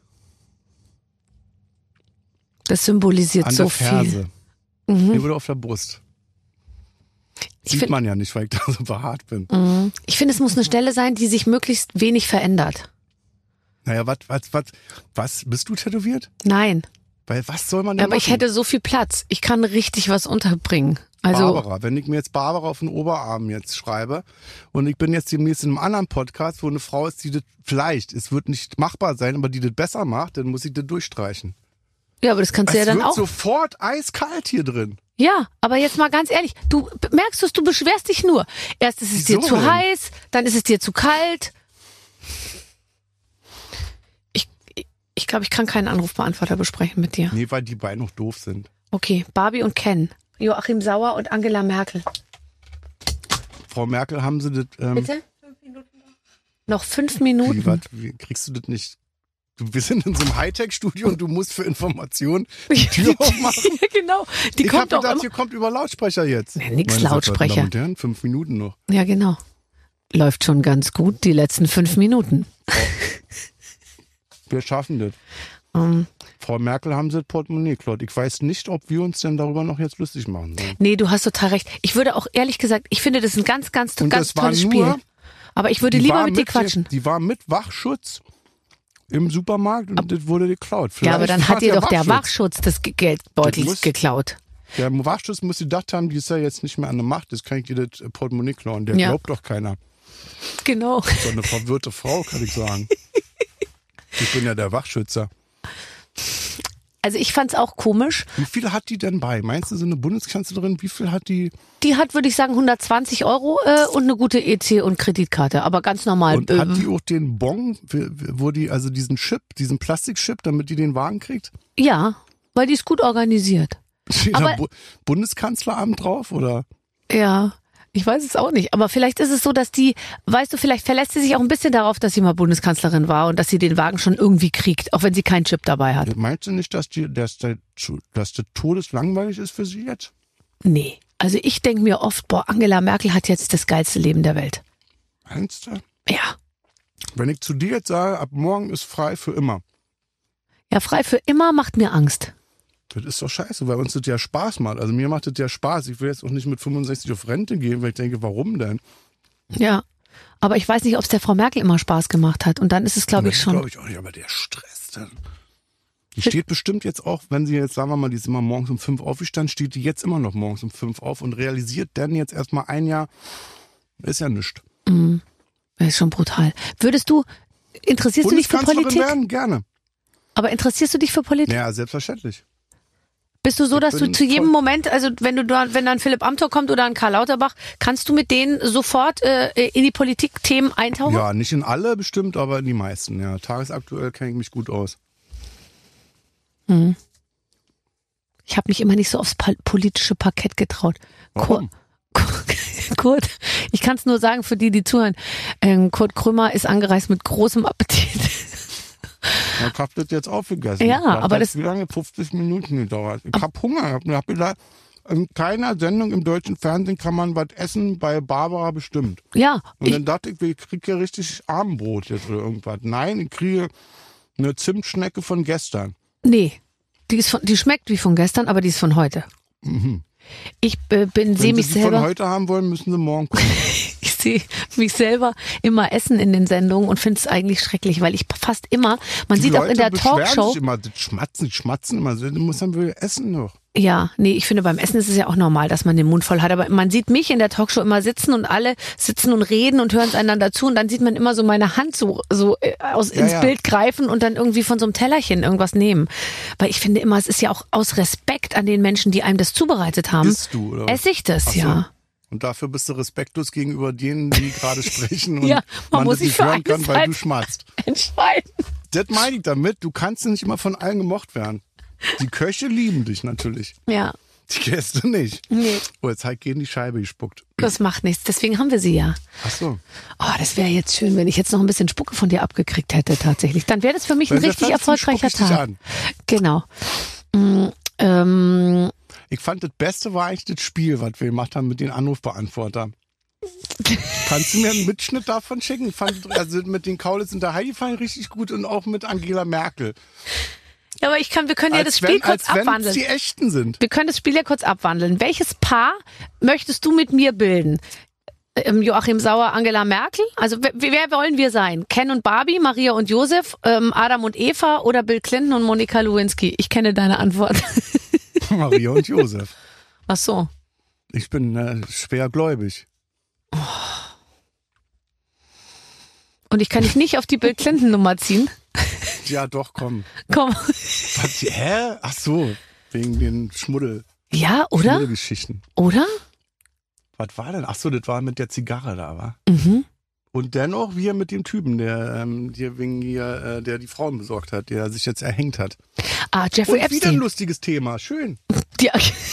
Das symbolisiert An so der Ferse. viel. Mhm. Nee, oder auf der Brust. Sieht man ja nicht, weil ich da so behaart bin. Ich finde, es muss eine Stelle sein, die sich möglichst wenig verändert. Naja, was? Bist du tätowiert? Nein. Weil was soll man denn Aber ich machen? hätte so viel Platz. Ich kann richtig was unterbringen. Also, Barbara, wenn ich mir jetzt Barbara auf den Oberarm jetzt schreibe und ich bin jetzt demnächst in einem anderen Podcast, wo eine Frau ist, die das vielleicht, es wird nicht machbar sein, aber die das besser macht, dann muss ich das durchstreichen. ja, aber das kannst du ja Es dann wird auch. sofort eiskalt hier drin. Ja, aber jetzt mal ganz ehrlich, du merkst du beschwerst dich nur. Erst ist es dir Wieso zu denn? heiß, dann ist es dir zu kalt. Ich glaube, ich kann keinen Anrufbeantworter besprechen mit dir. Nee, weil die beiden noch doof sind. Okay, Barbie und Ken. Joachim Sauer und Angela Merkel. Frau Merkel, haben sie das, Bitte? 5 Minuten noch 5 Minuten. wie kriegst du das nicht? Wir sind in so einem Hightech-Studio und du musst für Informationen die Tür aufmachen. Ja, genau. Die Ich kommt hab doch gedacht, immer. hier kommt über Lautsprecher jetzt. Nee, nix Meine sehr verehrten Lautsprecher. Damen und Herren, 5 Minuten noch. Ja, genau. Läuft schon ganz gut, die letzten 5 Minuten. Wir schaffen das. Frau Merkel, haben sie das Portemonnaie geklaut. Ich weiß nicht, ob wir uns denn darüber noch jetzt lustig machen sollen. Nee, du hast total recht. Ich würde auch ehrlich gesagt, ich finde das ein ganz Und ganz das war tolles nur- Spiel. Aber ich würde Die lieber war mit dir quatschen. Die war mit Wachschutz im Supermarkt und das wurde geklaut. Ja, aber Vielleicht dann war hat dir doch der Wachschutz. Wachschutz des Das Geldbeutels muss- geklaut. Der Wachschutz muss gedacht haben, die ist ja jetzt nicht mehr an der Macht, das kann ich dir das Portemonnaie klauen. Der Ja. glaubt doch keiner. Genau. So eine verwirrte Frau, kann ich sagen. Ich bin ja der Wachschützer. Also ich fand's auch komisch. Wie viel hat die denn bei? Meinst du, so eine Bundeskanzlerin, wie viel hat die? Die hat, würde ich sagen, 120 Euro und eine gute EC und Kreditkarte. Aber ganz normal. Und hat die auch den Bon, wo die, also diesen Chip, diesen Plastikchip, damit die den Wagen kriegt? Ja, weil die ist gut organisiert. Steht da Aber- Bundeskanzleramt drauf, oder? Ja, ich weiß es auch nicht. Aber vielleicht ist es so, dass die, weißt du, vielleicht verlässt sie sich auch ein bisschen darauf, dass sie mal Bundeskanzlerin war und dass sie den Wagen schon irgendwie kriegt, auch wenn sie keinen Chip dabei hat. Meinst du nicht, dass der todeslangweilig ist für sie jetzt? Nee. Also ich denke mir oft, boah, Angela Merkel hat jetzt das geilste Leben der Welt. Meinst du? Ja. Wenn ich zu dir jetzt sage, ab morgen ist frei für immer. Ja, frei für immer macht mir Angst. Das ist doch scheiße, weil uns das ja Spaß macht. Also mir macht das ja Spaß. Ich will jetzt auch nicht mit 65 auf Rente gehen, weil ich denke, warum denn? Ja. Aber ich weiß nicht, ob es der Frau Merkel immer Spaß gemacht hat. Und dann ist es, glaube ich, schon. Glaube ich auch nicht, aber der Stress dann. Die steht bestimmt jetzt auch, wenn sie jetzt, sagen wir mal, die ist immer morgens um 5 aufgestanden, steht die jetzt immer noch morgens um 5 auf und realisiert dann jetzt erstmal ein Jahr, ist ja nichts. Das ist schon brutal. Interessierst du dich für Bundeskanzlerin Politik? werden, gerne. Aber interessierst du dich für Politik? Ja, selbstverständlich. Bist du so, dass du bin zu jedem voll- Moment, also wenn dann Philipp Amthor kommt oder ein Karl Lauterbach, kannst du mit denen sofort in die Politikthemen eintauchen? Ja, nicht in alle bestimmt, aber in die meisten. Ja, tagesaktuell kenne ich mich gut aus. Ich habe mich immer nicht so aufs politische Parkett getraut. Warum? Kurt, ich kann es nur sagen für die zuhören. Kurt Krömer ist angereist mit großem Appetit. Ich hab das jetzt aufgegessen. Ja, aber hat das- wie lange? 50 Minuten gedauert. Ich hab Hunger. Ich hab gedacht, in keiner Sendung im deutschen Fernsehen kann man was essen, bei Barbara bestimmt. Ja, Und dann dachte ich kriege ja richtig Abendbrot jetzt oder irgendwas. Nein, ich kriege eine Zimtschnecke von gestern. nee, die schmeckt wie von gestern, aber die ist von heute. Ich sehe Wenn Sie mich die von selber. heute haben wollen, müssen Sie morgen kommen. Ich sehe mich selber immer essen in den Sendungen und finde es eigentlich schrecklich, weil ich fast immer, man Die sieht auch Leute in der beschweren Talkshow, sich immer, das schmatzen immer. Du musst dann wohl essen noch. ja, nee, ich finde beim Essen ist es ja auch normal, dass man den Mund voll hat, aber man sieht mich in der Talkshow immer sitzen und alle sitzen und reden und hören es einander zu und dann sieht man immer so meine Hand ins ja. Bild greifen und dann irgendwie von so einem Tellerchen irgendwas nehmen. Weil ich finde immer, es ist ja auch aus Respekt an den Menschen, die einem das zubereitet haben, Isst du, oder? esse ich das, Ach so. ja. Und dafür bist du respektlos gegenüber denen, die gerade sprechen und Ja, man muss das sich nicht für hören eine kann, weil Seite du schmatzt. Entscheiden. Das meine ich damit, du kannst nicht immer von allen gemocht werden. Die Köche lieben dich natürlich. Ja. Die Gäste nicht. Nee. Oh, jetzt halt gegen die Scheibe gespuckt. Das macht nichts, deswegen haben wir sie ja. Ach so. Oh, das wäre jetzt schön, wenn ich jetzt noch ein bisschen Spucke von dir abgekriegt hätte tatsächlich. Dann wäre das für mich ein Wenn wir richtig fertig sind, erfolgreicher spuck ich dich Tag. an. Genau. Ich fand, das Beste war eigentlich das Spiel, was wir gemacht haben mit den Anrufbeantworter. Kannst du mir einen Mitschnitt davon schicken? Ich fand, also mit den Kaulitz und der Heidi fand ich richtig gut und auch mit Angela Merkel. Ja, aber wir können ja das Spiel kurz als wenn abwandeln. die Echten sind. Wir können das Spiel ja kurz abwandeln. Welches Paar möchtest du mit mir bilden? Joachim Sauer, Angela Merkel? Also wer wollen wir sein? Ken und Barbie, Maria und Josef, Adam und Eva oder Bill Clinton und Monika Lewinsky? Ich kenne deine Antwort. Maria und Josef. Ach so. Ich bin schwergläubig. Und ich kann dich nicht auf die Bill Clinton Nummer ziehen. Ja, doch, komm. Komm. Was, hä? Ach so, wegen den Ja, oder? Schmuddelgeschichten. Oder? Was war denn? Ach so, das war mit der Zigarre da, war. Mhm. Und dennoch wir mit dem Typen, der der die Frauen besorgt hat, der sich jetzt erhängt hat. Ah, Jeffrey Und wieder ein Epstein. lustiges Thema. Schön. Ja,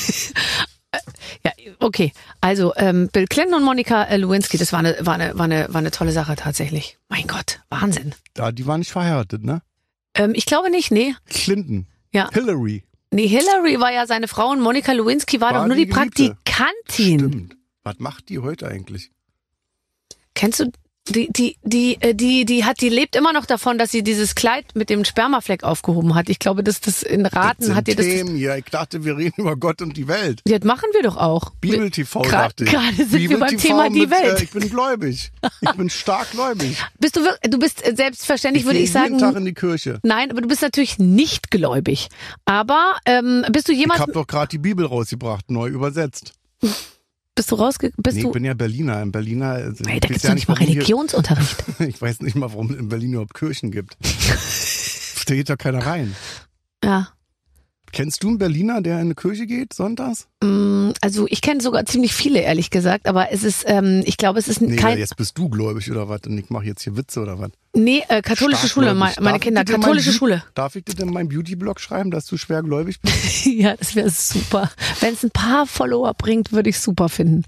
okay. Also Bill Clinton und Monika Lewinsky, das war eine tolle Sache tatsächlich. Mein Gott, Wahnsinn. Die waren nicht verheiratet, ne? Ich glaube nicht, nee. Clinton. Ja. Hillary. Nee, Hillary war ja seine Frau und Monika Lewinsky war doch nur die Geliebte. Praktikantin. Stimmt. Was macht die heute eigentlich? Kennst du die lebt immer noch davon, dass sie dieses Kleid mit dem Spermafleck aufgehoben hat. Ich glaube, dass das in Raten hat ihr das. Themen hier. Ich dachte, wir reden über Gott und die Welt. Ja, das machen wir doch auch. Bibel-TV, dachte ich. Gerade sind wir beim Bibel-TV Thema die mit, Welt. Ich bin gläubig. Ich bin stark gläubig. Du bist selbstverständlich, würde gehe ich sagen. jeden Tag in die Kirche. Nein, aber du bist natürlich nicht gläubig. Aber bist du Ich jemals. habe doch gerade die Bibel rausgebracht, neu übersetzt. Bist du Ich bin ja Berliner. In Berliner. Ey, da gibt's doch nicht mal Religionsunterricht. Ich weiß nicht mal, warum es in Berlin überhaupt Kirchen gibt. Da geht doch keiner rein. Ja. Kennst du einen Berliner, der in eine Kirche geht sonntags? Also ich kenne sogar ziemlich viele, ehrlich gesagt, aber es ist, ich glaube, es ist kein. Jetzt bist du gläubig oder was? Und ich mache jetzt hier Witze oder was? Nee, katholische Schule, meine Kinder, katholische Schule. Darf ich dir denn meinen Beauty-Blog schreiben, dass du schwergläubig bist? Ja, das wäre super. Wenn es ein paar Follower bringt, würde ich super finden.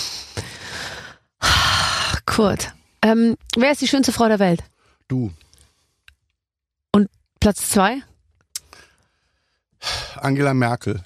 Kurt, wer ist die schönste Frau der Welt? Du. Und Platz 2? Angela Merkel.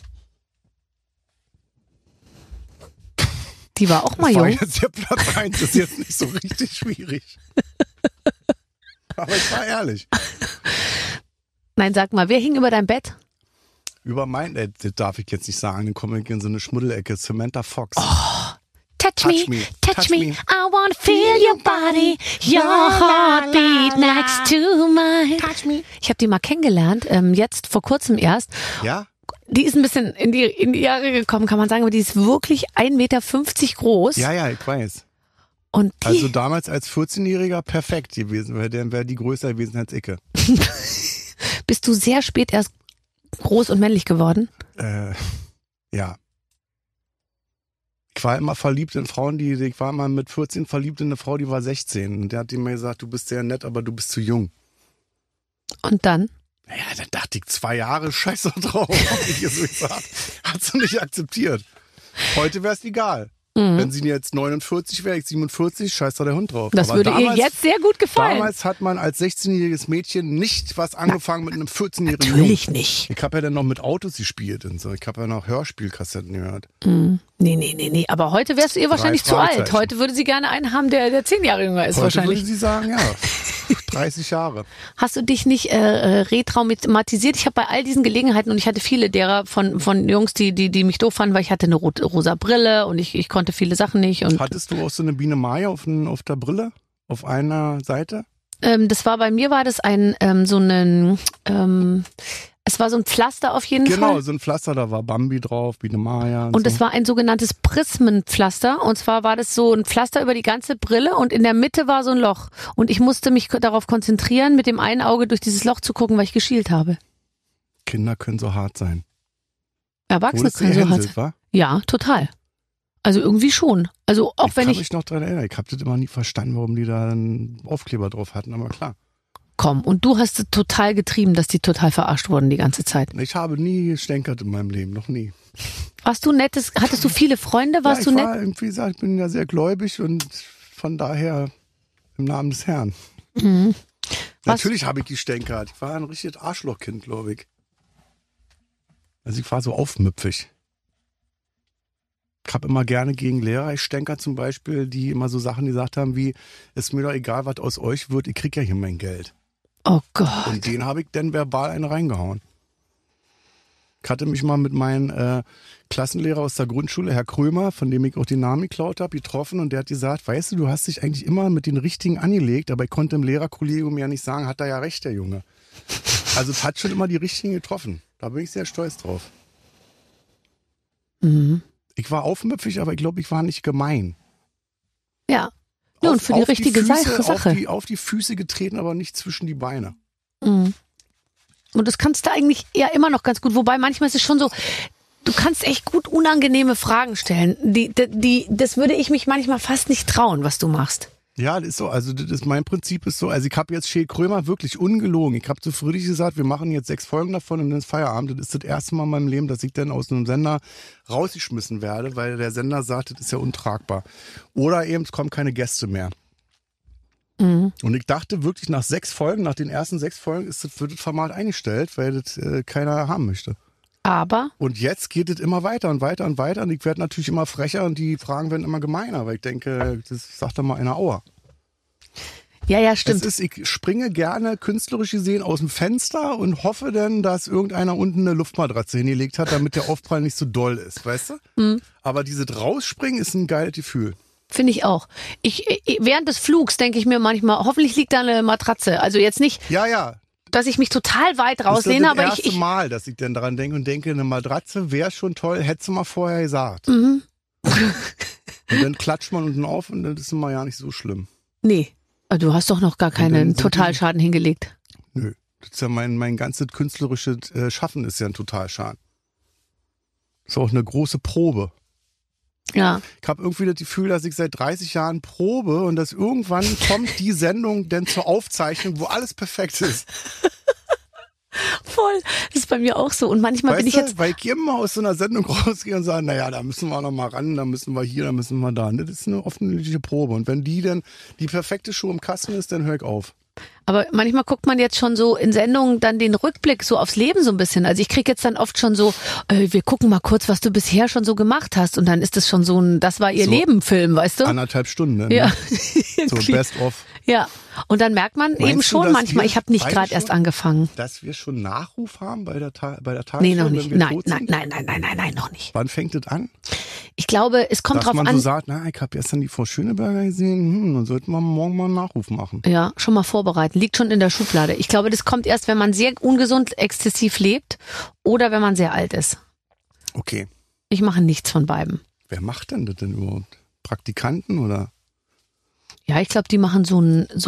Die war auch mal Das war jung. jetzt der Platz 1, ist jetzt nicht so richtig schwierig. Aber ich war ehrlich. Nein, sag mal, wer hing über dein Bett? Über das darf ich jetzt nicht sagen, dann komme ich in so eine Schmuddelecke. Samantha Fox. Touch me, I wanna feel your body, your heartbeat next to mine. Touch me. Ich habe die mal kennengelernt, jetzt vor kurzem erst. Ja? Die ist ein bisschen in die Jahre gekommen, kann man sagen, aber die ist wirklich 1,50 Meter groß. Ja, ich weiß. Und die, Also damals als 14-Jähriger perfekt gewesen, weil dann wäre die größer gewesen als Icke. bist du sehr spät erst groß und männlich geworden? Ja. Ich war immer verliebt in Frauen, ich war mal mit 14 verliebt in eine Frau, die war 16. Und der hat immer gesagt, du bist sehr nett, aber du bist zu jung. Und dann? Naja, dann dachte ich, 2 Jahre, scheiße drauf, hab ich ihr so gesagt. Hat sie nicht akzeptiert. Heute wäre es egal. Wenn sie jetzt 49 wäre, ich 47, scheiß da der Hund drauf. Das aber würde ihr jetzt sehr gut gefallen. Damals hat man als 16-jähriges Mädchen nicht was angefangen mit einem 14-jährigen Natürlich Jungen. nicht. Ich habe ja dann noch mit Autos gespielt und so. Ich habe ja noch Hörspielkassetten gehört. Nee. Aber heute wärst du ihr wahrscheinlich zu alt. Heute würde sie gerne einen haben, der 10 Jahre jünger ist Heute wahrscheinlich. würde sie sagen, ja, 30 Jahre. Hast du dich nicht retraumatisiert? Ich habe bei all diesen Gelegenheiten, und ich hatte viele derer von Jungs, die mich doof fanden, weil ich hatte eine rosa Brille und ich konnte viele Sachen nicht. Und Hattest du auch so eine Biene Maya auf der Brille? Auf einer Seite? bei mir war das es war so ein Pflaster auf jeden Fall. Genau, so ein Pflaster, da war Bambi drauf, Biene Maya. Und so. es war ein sogenanntes Prismenpflaster. Und zwar war das so ein Pflaster über die ganze Brille und in der Mitte war so ein Loch. Und ich musste mich darauf konzentrieren, mit dem einen Auge durch dieses Loch zu gucken, weil ich geschielt habe. Kinder können so hart sein. Erwachsene Wurdest du können so hart gehänselt, sein. wa? Ja, total. Also irgendwie schon. Also auch Ich wenn kann ich... mich noch dran erinnern. Ich habe das immer nie verstanden, warum die da einen Aufkleber drauf hatten, aber klar. kommen. Und du hast es total getrieben, dass die total verarscht wurden die ganze Zeit. Ich habe nie gestänkert in meinem Leben, noch nie. Warst du nettes, hattest du viele Freunde? Warst du nett? Wie gesagt, ich bin ja sehr gläubig und von daher im Namen des Herrn. Mhm. Natürlich habe ich gestänkert. Ich war ein richtiges Arschlochkind, glaube ich. Also ich war so aufmüpfig. Ich habe immer gerne gegen Lehrer, ich stänker zum Beispiel, die immer so Sachen gesagt haben wie, ist mir doch egal, was aus euch wird, ich krieg ja hier mein Geld. Oh Gott. Und den habe ich dann verbal einen reingehauen. Ich hatte mich mal mit meinem Klassenlehrer aus der Grundschule, Herr Krömer, von dem ich auch den Namen geklaut habe, getroffen und der hat gesagt, weißt du hast dich eigentlich immer mit den Richtigen angelegt, aber ich konnte im Lehrerkollegium ja nicht sagen, hat er ja recht, der Junge. Also es hat schon immer die Richtigen getroffen. Da bin ich sehr stolz drauf. Mhm. Ich war aufmüpfig, aber ich glaube, ich war nicht gemein. Ja. Ja, und für die richtige Sache. Auf die Füße getreten, aber nicht zwischen die Beine. Mhm. Und das kannst du eigentlich ja immer noch ganz gut. Wobei manchmal ist es schon so, du kannst echt gut unangenehme Fragen stellen. Das würde ich mich manchmal fast nicht trauen, was du machst. Ja, das ist so. Also das ist mein Prinzip ist so. Also ich habe jetzt Schee Krömer wirklich ungelogen. Ich habe zu Friedrich gesagt, wir machen jetzt 6 Folgen davon und dann ist Feierabend. Das ist das erste Mal in meinem Leben, dass ich dann aus einem Sender rausgeschmissen werde, weil der Sender sagt, das ist ja untragbar. Oder eben, es kommen keine Gäste mehr. Mhm. Und ich dachte wirklich nach den ersten 6 Folgen wird das Format eingestellt, weil das keiner haben möchte. Aber? Und jetzt geht es immer weiter und weiter und weiter und ich werde natürlich immer frecher und die Fragen werden immer gemeiner, weil ich denke, das sagt doch mal einer Aua. Ja, stimmt. Ich springe gerne künstlerisch gesehen aus dem Fenster und hoffe dann, dass irgendeiner unten eine Luftmatratze hingelegt hat, damit der Aufprall nicht so doll ist, weißt du? Mhm. Aber dieses Rausspringen ist ein geiles Gefühl. Finde ich auch. Während des Flugs denke ich mir manchmal, hoffentlich liegt da eine Matratze. Also jetzt nicht, dass ich mich total weit rauslehne, aber das ist das erste Mal, dass ich dann daran denke, eine Matratze wäre schon toll, hättest du mal vorher gesagt. Mhm. Und dann klatscht man unten auf und das ist immer ja nicht so schlimm. Nee, du hast doch noch gar keinen Totalschaden hingelegt. Nö, das ist ja mein ganzes künstlerisches Schaffen ist ja ein Totalschaden. Das ist auch eine große Probe. Ja. Ich habe irgendwie das Gefühl, dass ich seit 30 Jahren probe und dass irgendwann kommt die Sendung dann zur Aufzeichnung, wo alles perfekt ist. Voll. Das ist bei mir auch so. Und manchmal bin ich jetzt... Weil ich immer aus so einer Sendung rausgehe und sage, naja, da müssen wir noch mal ran, da müssen wir hier, da müssen wir da. Das ist eine offensichtliche Probe. Und wenn die dann die perfekte Show im Kasten ist, dann höre ich auf. Aber manchmal guckt man jetzt schon so in Sendungen dann den Rückblick so aufs Leben so ein bisschen. Also ich kriege jetzt dann oft schon so, wir gucken mal kurz, was du bisher schon so gemacht hast. Und dann ist das schon so ein, das war ihr Leben-Film, weißt du? 1,5 Stunden. Ne? Ja. So best of. Ja. Und dann merkt man eben schon manchmal, ich habe nicht gerade erst angefangen. Dass wir schon Nachruf haben bei der Tagesschau? Nee, noch nicht. Nein, noch nicht. Wann fängt das an? Ich glaube, es kommt drauf an. Dass man so sagt, ich habe gestern die Frau Schöneberger gesehen, dann sollten wir morgen mal einen Nachruf machen. Ja, schon mal vorbereiten. Liegt schon in der Schublade. Ich glaube, das kommt erst, wenn man sehr ungesund, exzessiv lebt oder wenn man sehr alt ist. Okay. Ich mache nichts von beiden. Wer macht denn das denn überhaupt? Praktikanten oder? Ja, ich glaube, die machen so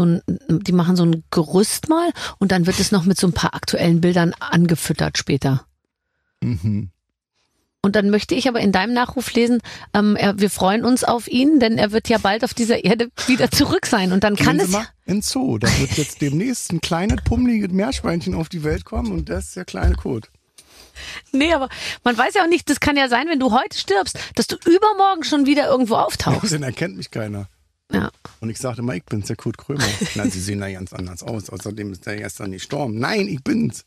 ein Gerüst mal und dann wird es noch mit so ein paar aktuellen Bildern angefüttert später. Mhm. Und dann möchte ich aber in deinem Nachruf lesen, wir freuen uns auf ihn, denn er wird ja bald auf dieser Erde wieder zurück sein. Und dann kann es mal in Zoo. Da wird jetzt demnächst ein kleines, pummeliges Meerschweinchen auf die Welt kommen und das ist der kleine Kot. Nee, aber man weiß ja auch nicht, das kann ja sein, wenn du heute stirbst, dass du übermorgen schon wieder irgendwo auftauchst. Dann erkennt mich keiner. Ja. Und ich sagte immer, ich bin's, der Kurt Krömer. Nein, sie sehen da ganz anders aus. Außerdem ist der gestern gestorben. Nein, ich bin's.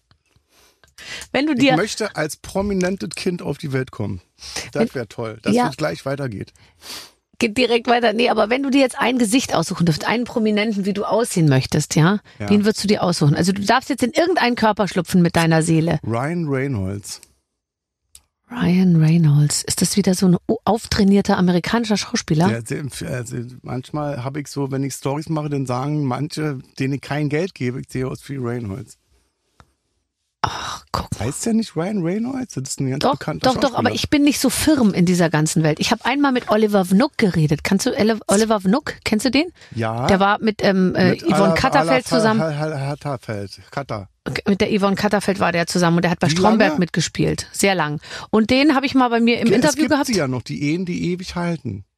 Ich möchte als prominentes Kind auf die Welt kommen. Das wäre toll, dass es gleich weitergeht. Geht direkt weiter. Nee, aber wenn du dir jetzt ein Gesicht aussuchen dürftest, einen Prominenten, wie du aussehen möchtest, ja, wen würdest du dir aussuchen? Also du darfst jetzt in irgendeinen Körper schlüpfen mit deiner Seele. Ryan Reynolds. Ryan Reynolds. Ist das wieder so ein auftrainierter amerikanischer Schauspieler? Also manchmal habe ich so, wenn ich Storys mache, dann sagen manche, denen ich kein Geld gebe, ich sehe aus wie Reynolds. Ach, guck mal. Heißt der nicht Ryan Reynolds? Das ist ein ganz bekannter Schauspieler. Doch, aber ich bin nicht so firm in dieser ganzen Welt. Ich habe einmal mit Oliver Vnuk geredet. Kannst du Oliver Vnuk? Kennst du den? Ja. Der war mit Yvonne Katterfeld zusammen. Katter. Mit der Yvonne Katterfeld war der zusammen und der hat bei Stromberg mitgespielt. Sehr lang. Und den habe ich mal bei mir im Interview gehabt. Es gibt sie ja noch, die Ehen, die ewig halten.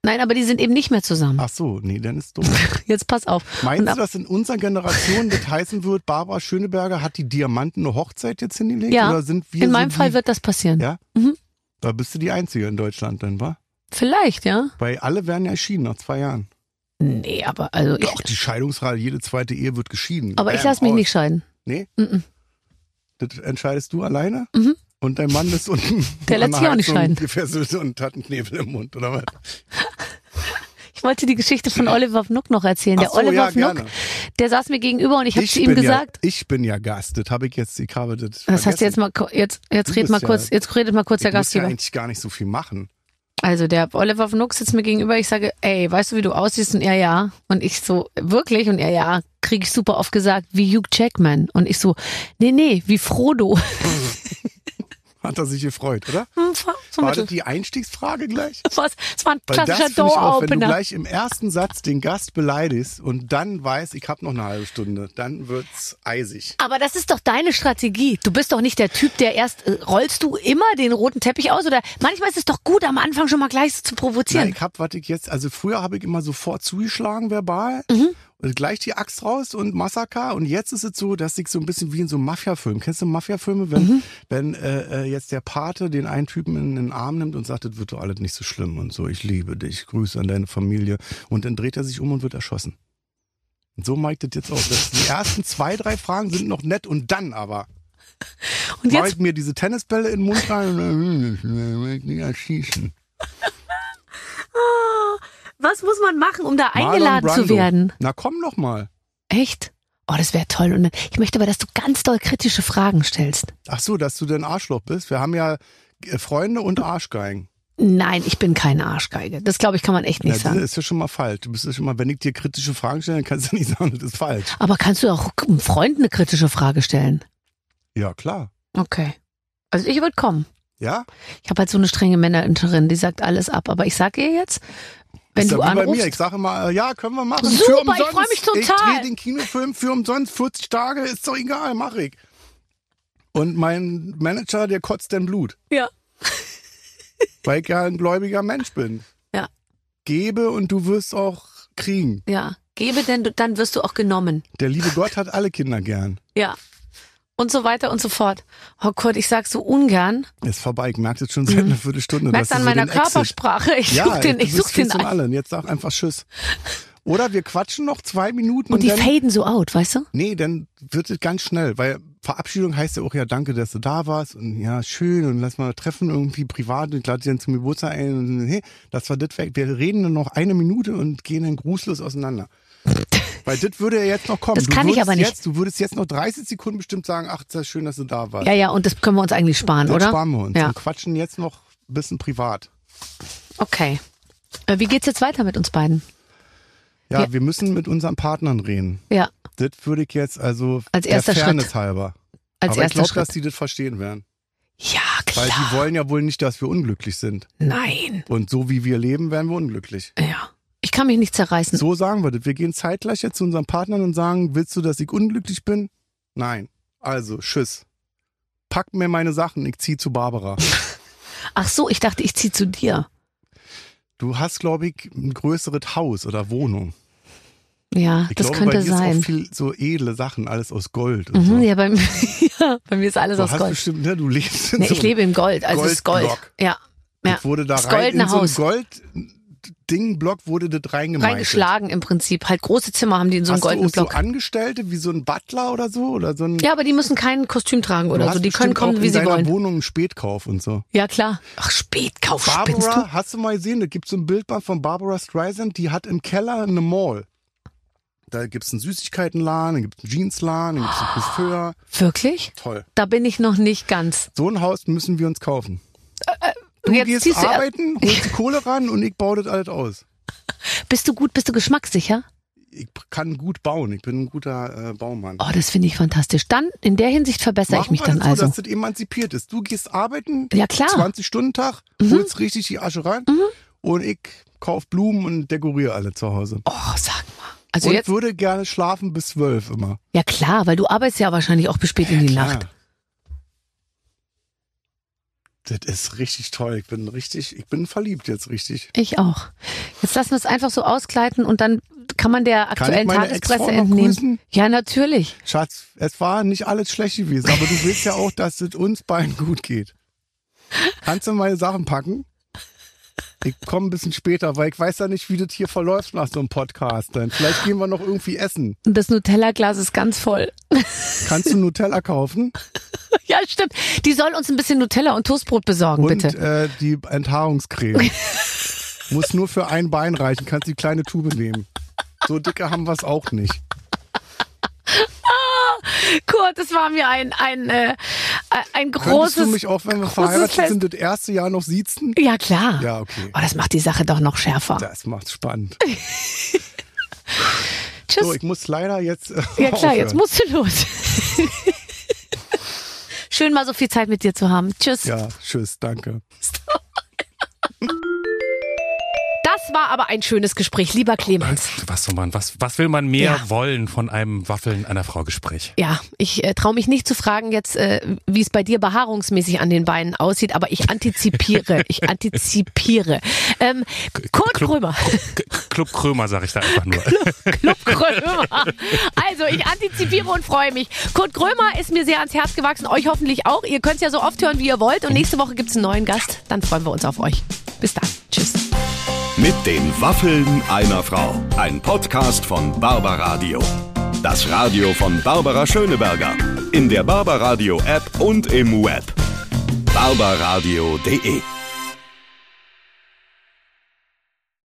Nein, aber die sind eben nicht mehr zusammen. Ach so, nee, dann ist dumm. Jetzt pass auf. Meinst du, dass in unserer Generation das heißen wird, Barbara Schöneberger hat die diamantene Hochzeit jetzt hingelegt? Ja, Oder sind wir in so meinem Fall wird das passieren. Ja? Da bist du die Einzige in Deutschland dann, wa? Vielleicht, ja. Weil alle werden ja geschieden nach 2 Jahren. Nee, aber also Doch, die Scheidungsrate, jede zweite Ehe wird geschieden. aber ich lasse mich nicht scheiden. Nee? Mhm. Das entscheidest du alleine? Mhm. Und dein Mann ist unten Der lässt sich auch nicht scheiden. gefesselt und hat einen Knebel im Mund, oder was? Ich wollte die Geschichte von Oliver Fnuck noch erzählen. Der Ach so, Oliver ja, Fnuck, gerne. der saß mir gegenüber und ich habe zu ihm bin gesagt, Ja, ich bin ja Gast, das habe ich jetzt, ich habe das das hast du jetzt mal, jetzt redet mal kurz der Du musst ja Gastgeber. eigentlich gar nicht so viel machen. Also der Oliver Fnuck sitzt mir gegenüber, ich sage, ey, weißt du, wie du aussiehst? Und er ja. Und ich so, wirklich? Und er ja, kriege ich super oft gesagt, wie Hugh Jackman. Und ich so, nee, wie Frodo. Hat er sich gefreut, oder? So War das die Einstiegsfrage gleich? Was? Es war ein Weil das klassischer finde ich auch, wenn du Door-Opener. gleich im ersten Satz den Gast beleidigst und dann weißt, ich habe noch eine halbe Stunde, dann wird's eisig. Aber das ist doch deine Strategie. Du bist doch nicht der Typ, der erst, rollst du immer den roten Teppich aus? Oder manchmal ist es doch gut, am Anfang schon mal gleich so zu Na, provozieren. ich hab, was ich jetzt, also früher habe ich immer sofort zugeschlagen verbal. Und gleich die Axt raus und Massaker. Und jetzt ist es so, dass ich so ein bisschen wie in so einem Mafia-Film. Kennst du Mafia-Filme? Wenn jetzt der Pate den einen Typen in den Arm nimmt und sagt, das wird doch alles nicht so schlimm und so, ich liebe dich, Grüße an deine Familie. Und dann dreht er sich um und wird erschossen. Und so mache ich das jetzt auch. Die ersten 2, 3 Fragen sind noch nett und dann aber Und mache jetzt, ich mir diese Tennisbälle in den Mund rein und dann will ich nicht erschießen. was muss man machen, um da Marlon eingeladen zu Brando. werden? Na komm doch mal. Echt? Oh, das wäre toll. Und ich möchte aber, dass du ganz doll kritische Fragen stellst. Ach so, dass du denn Arschloch bist. Wir haben ja Freunde und Arschgeigen. Nein, ich bin keine Arschgeige. Das glaube ich, kann man echt nicht Das sagen. ist ja schon mal falsch. Du bist ja schon mal, wenn ich dir kritische Fragen stelle, dann kannst du nicht sagen, das ist falsch. Aber kannst du auch einem Freund eine kritische Frage stellen? Ja, klar. Okay. Also ich würde kommen. Ja? Ich habe halt so eine strenge Männerin, die sagt alles ab. Aber ich sag ihr jetzt, wenn ist du ja wie bei mir. Ich anrufst, sage immer, ja, können wir machen. Super, für ich umsonst. freu mich total. Ich drehe den Kinofilm für umsonst, 40 Tage, ist doch egal, mach ich. Und mein Manager, der kotzt denn Blut. ja. Weil ich ja ein gläubiger Mensch bin. Ja. Gebe und du wirst auch kriegen. Ja, gebe, denn dann wirst du auch genommen. Der liebe Gott hat alle Kinder gern. Ja. Und so weiter und so fort. Oh Gott, ich sag so ungern. Ist vorbei, ich merke das schon seit einer Viertelstunde. Merkst dass an du so meiner den Exit- Körpersprache. Ich Ja, such den du bist ein. von allen. Jetzt sag einfach Tschüss. Oder wir quatschen noch 2 Minuten. Und die dann, faden so out, weißt du? Nee, dann wird es ganz schnell, weil Verabschiedung heißt ja auch, ja, danke, dass du da warst und ja, schön und lass mal treffen irgendwie privat und ich lade dich dann zum Geburtstag ein und hey, das war das weg. Wir reden dann noch 1 Minute und gehen dann grußlos auseinander. Weil das würde ja jetzt noch kommen. Das kann ich aber nicht. Du würdest jetzt noch 30 Sekunden bestimmt sagen, ach, ist das schön, dass du da warst. Ja, und das können wir uns eigentlich sparen, Das oder? sparen wir uns Ja. und quatschen jetzt noch ein bisschen privat. Okay. Wie geht's jetzt weiter mit uns beiden? Ja, Ja. wir müssen mit unseren Partnern reden. Ja, Das würde ich jetzt also Als erster der Fairness Schritt. halber. als Aber ich erster glaube, Schritt. dass die das verstehen werden. Ja, Weil klar. die wollen ja wohl nicht, dass wir unglücklich sind. Nein. Und so wie wir leben, werden wir unglücklich. Ja. Ich kann mich nicht zerreißen. So sagen wir das. Wir gehen zeitgleich jetzt zu unseren Partnern und sagen, willst du, dass ich unglücklich bin? Nein. Also, tschüss. Pack mir meine Sachen, ich zieh zu Barbara. Ach so, ich dachte, ich zieh zu dir. Du hast, glaube ich, ein größeres Haus oder Wohnung. Ja, Ich das glaube, könnte bei dir ist sein. auch viel so edle Sachen, alles aus Gold und so. Mhm, ja, ja, bei mir ist alles Du aus hast Gold. bestimmt, ne, du lebst in Nee, so ich lebe in Gold, also es ist Gold. Goldblock. Ja. Ja. Das wurde da Das rein, in goldene so ein Haus. Gold-Ding-Block wurde das reingemeißelt. Reingeschlagen im Prinzip. Halt große Zimmer haben die in so einem Hast du goldenen auch so Block. Angestellte wie so ein Butler oder so? Oder so ein, Ja, aber die müssen kein Kostüm tragen du oder hast so. Die können bestimmt kommen, auch wie in sie deiner wollen. Wohnung einen Spätkauf und so. Ja, klar. Ach, Spätkauf, spinnst du? Barbara, hast du mal gesehen, da gibt es so ein Bildband von Barbara Streisand, die hat im Keller eine Mall. Da gibt es einen Süßigkeitenladen, da gibt es einen Jeansladen, da gibt es einen Coiffeur. Wirklich? Toll. Da bin ich noch nicht ganz. So ein Haus müssen wir uns kaufen. Du Jetzt gehst ziehst du- arbeiten, holst die Kohle ran und ich baue das alles aus. Bist du geschmackssicher? Ich kann gut bauen, ich bin ein guter Baumann. Oh, das finde ich fantastisch. Dann, in der Hinsicht verbessere ich Machen mich wir dann das so, also. dass das emanzipiert ist. Du gehst arbeiten, Ja, klar. 20-Stunden-Tag, holst richtig die Asche rein und ich kauf Blumen und dekoriere alle zu Hause. Oh, sag mal. Also und jetzt, würde gerne schlafen bis 12 immer. ja klar, weil du arbeitest ja wahrscheinlich auch bis spät in die Nacht. Das ist richtig toll. Ich bin verliebt jetzt richtig. Ich auch. Jetzt lassen wir es einfach so ausgleiten und dann kann man der aktuellen Tagespresse Ex-Frau noch entnehmen. grüßen? Ja, natürlich. Schatz, es war nicht alles schlecht gewesen, aber du willst ja auch, dass es uns beiden gut geht. Kannst du meine Sachen packen? Ich komme ein bisschen später, weil ich weiß ja nicht, wie das hier verläuft nach so einem Podcast. Dann vielleicht gehen wir noch irgendwie essen. Und das Nutella-Glas ist ganz voll. Kannst du Nutella kaufen? Ja, stimmt. Die soll uns ein bisschen Nutella und Toastbrot besorgen, bitte. Und die Enthaarungscreme. Muss nur für ein Bein reichen. Kannst die kleine Tube nehmen. So dicke haben wir es auch nicht. Kurt, das war mir ein großes... Könntest du mich auch, wenn wir verheiratet sind, das erste Jahr noch siezen? Ja, klar. Ja, okay. Oh, das macht die Sache doch noch schärfer. Das macht's spannend. Tschüss. So, ich muss leider jetzt ja klar, aufhören. jetzt musst du los. Schön mal so viel Zeit mit dir zu haben. Tschüss. Ja, tschüss, danke. Das war aber ein schönes Gespräch, lieber Clemens. Was soll man, was will man mehr wollen von einem Waffeln einer Frau Gespräch? Ja, ich traue mich nicht zu fragen jetzt, wie es bei dir behaarungsmäßig an den Beinen aussieht, aber ich antizipiere. Kurt Krömer. Club Krömer, sag ich da einfach nur. Club Krömer. Also, ich antizipiere und freue mich. Kurt Krömer ist mir sehr ans Herz gewachsen, euch hoffentlich auch. Ihr könnt es ja so oft hören, wie ihr wollt. Und nächste Woche gibt es einen neuen Gast. Dann freuen wir uns auf euch. Bis dann. Tschüss. Mit den Waffeln einer Frau. Ein Podcast von Barbaradio. Das Radio von Barbara Schöneberger. In der Barbaradio App und im Web. barbaradio.de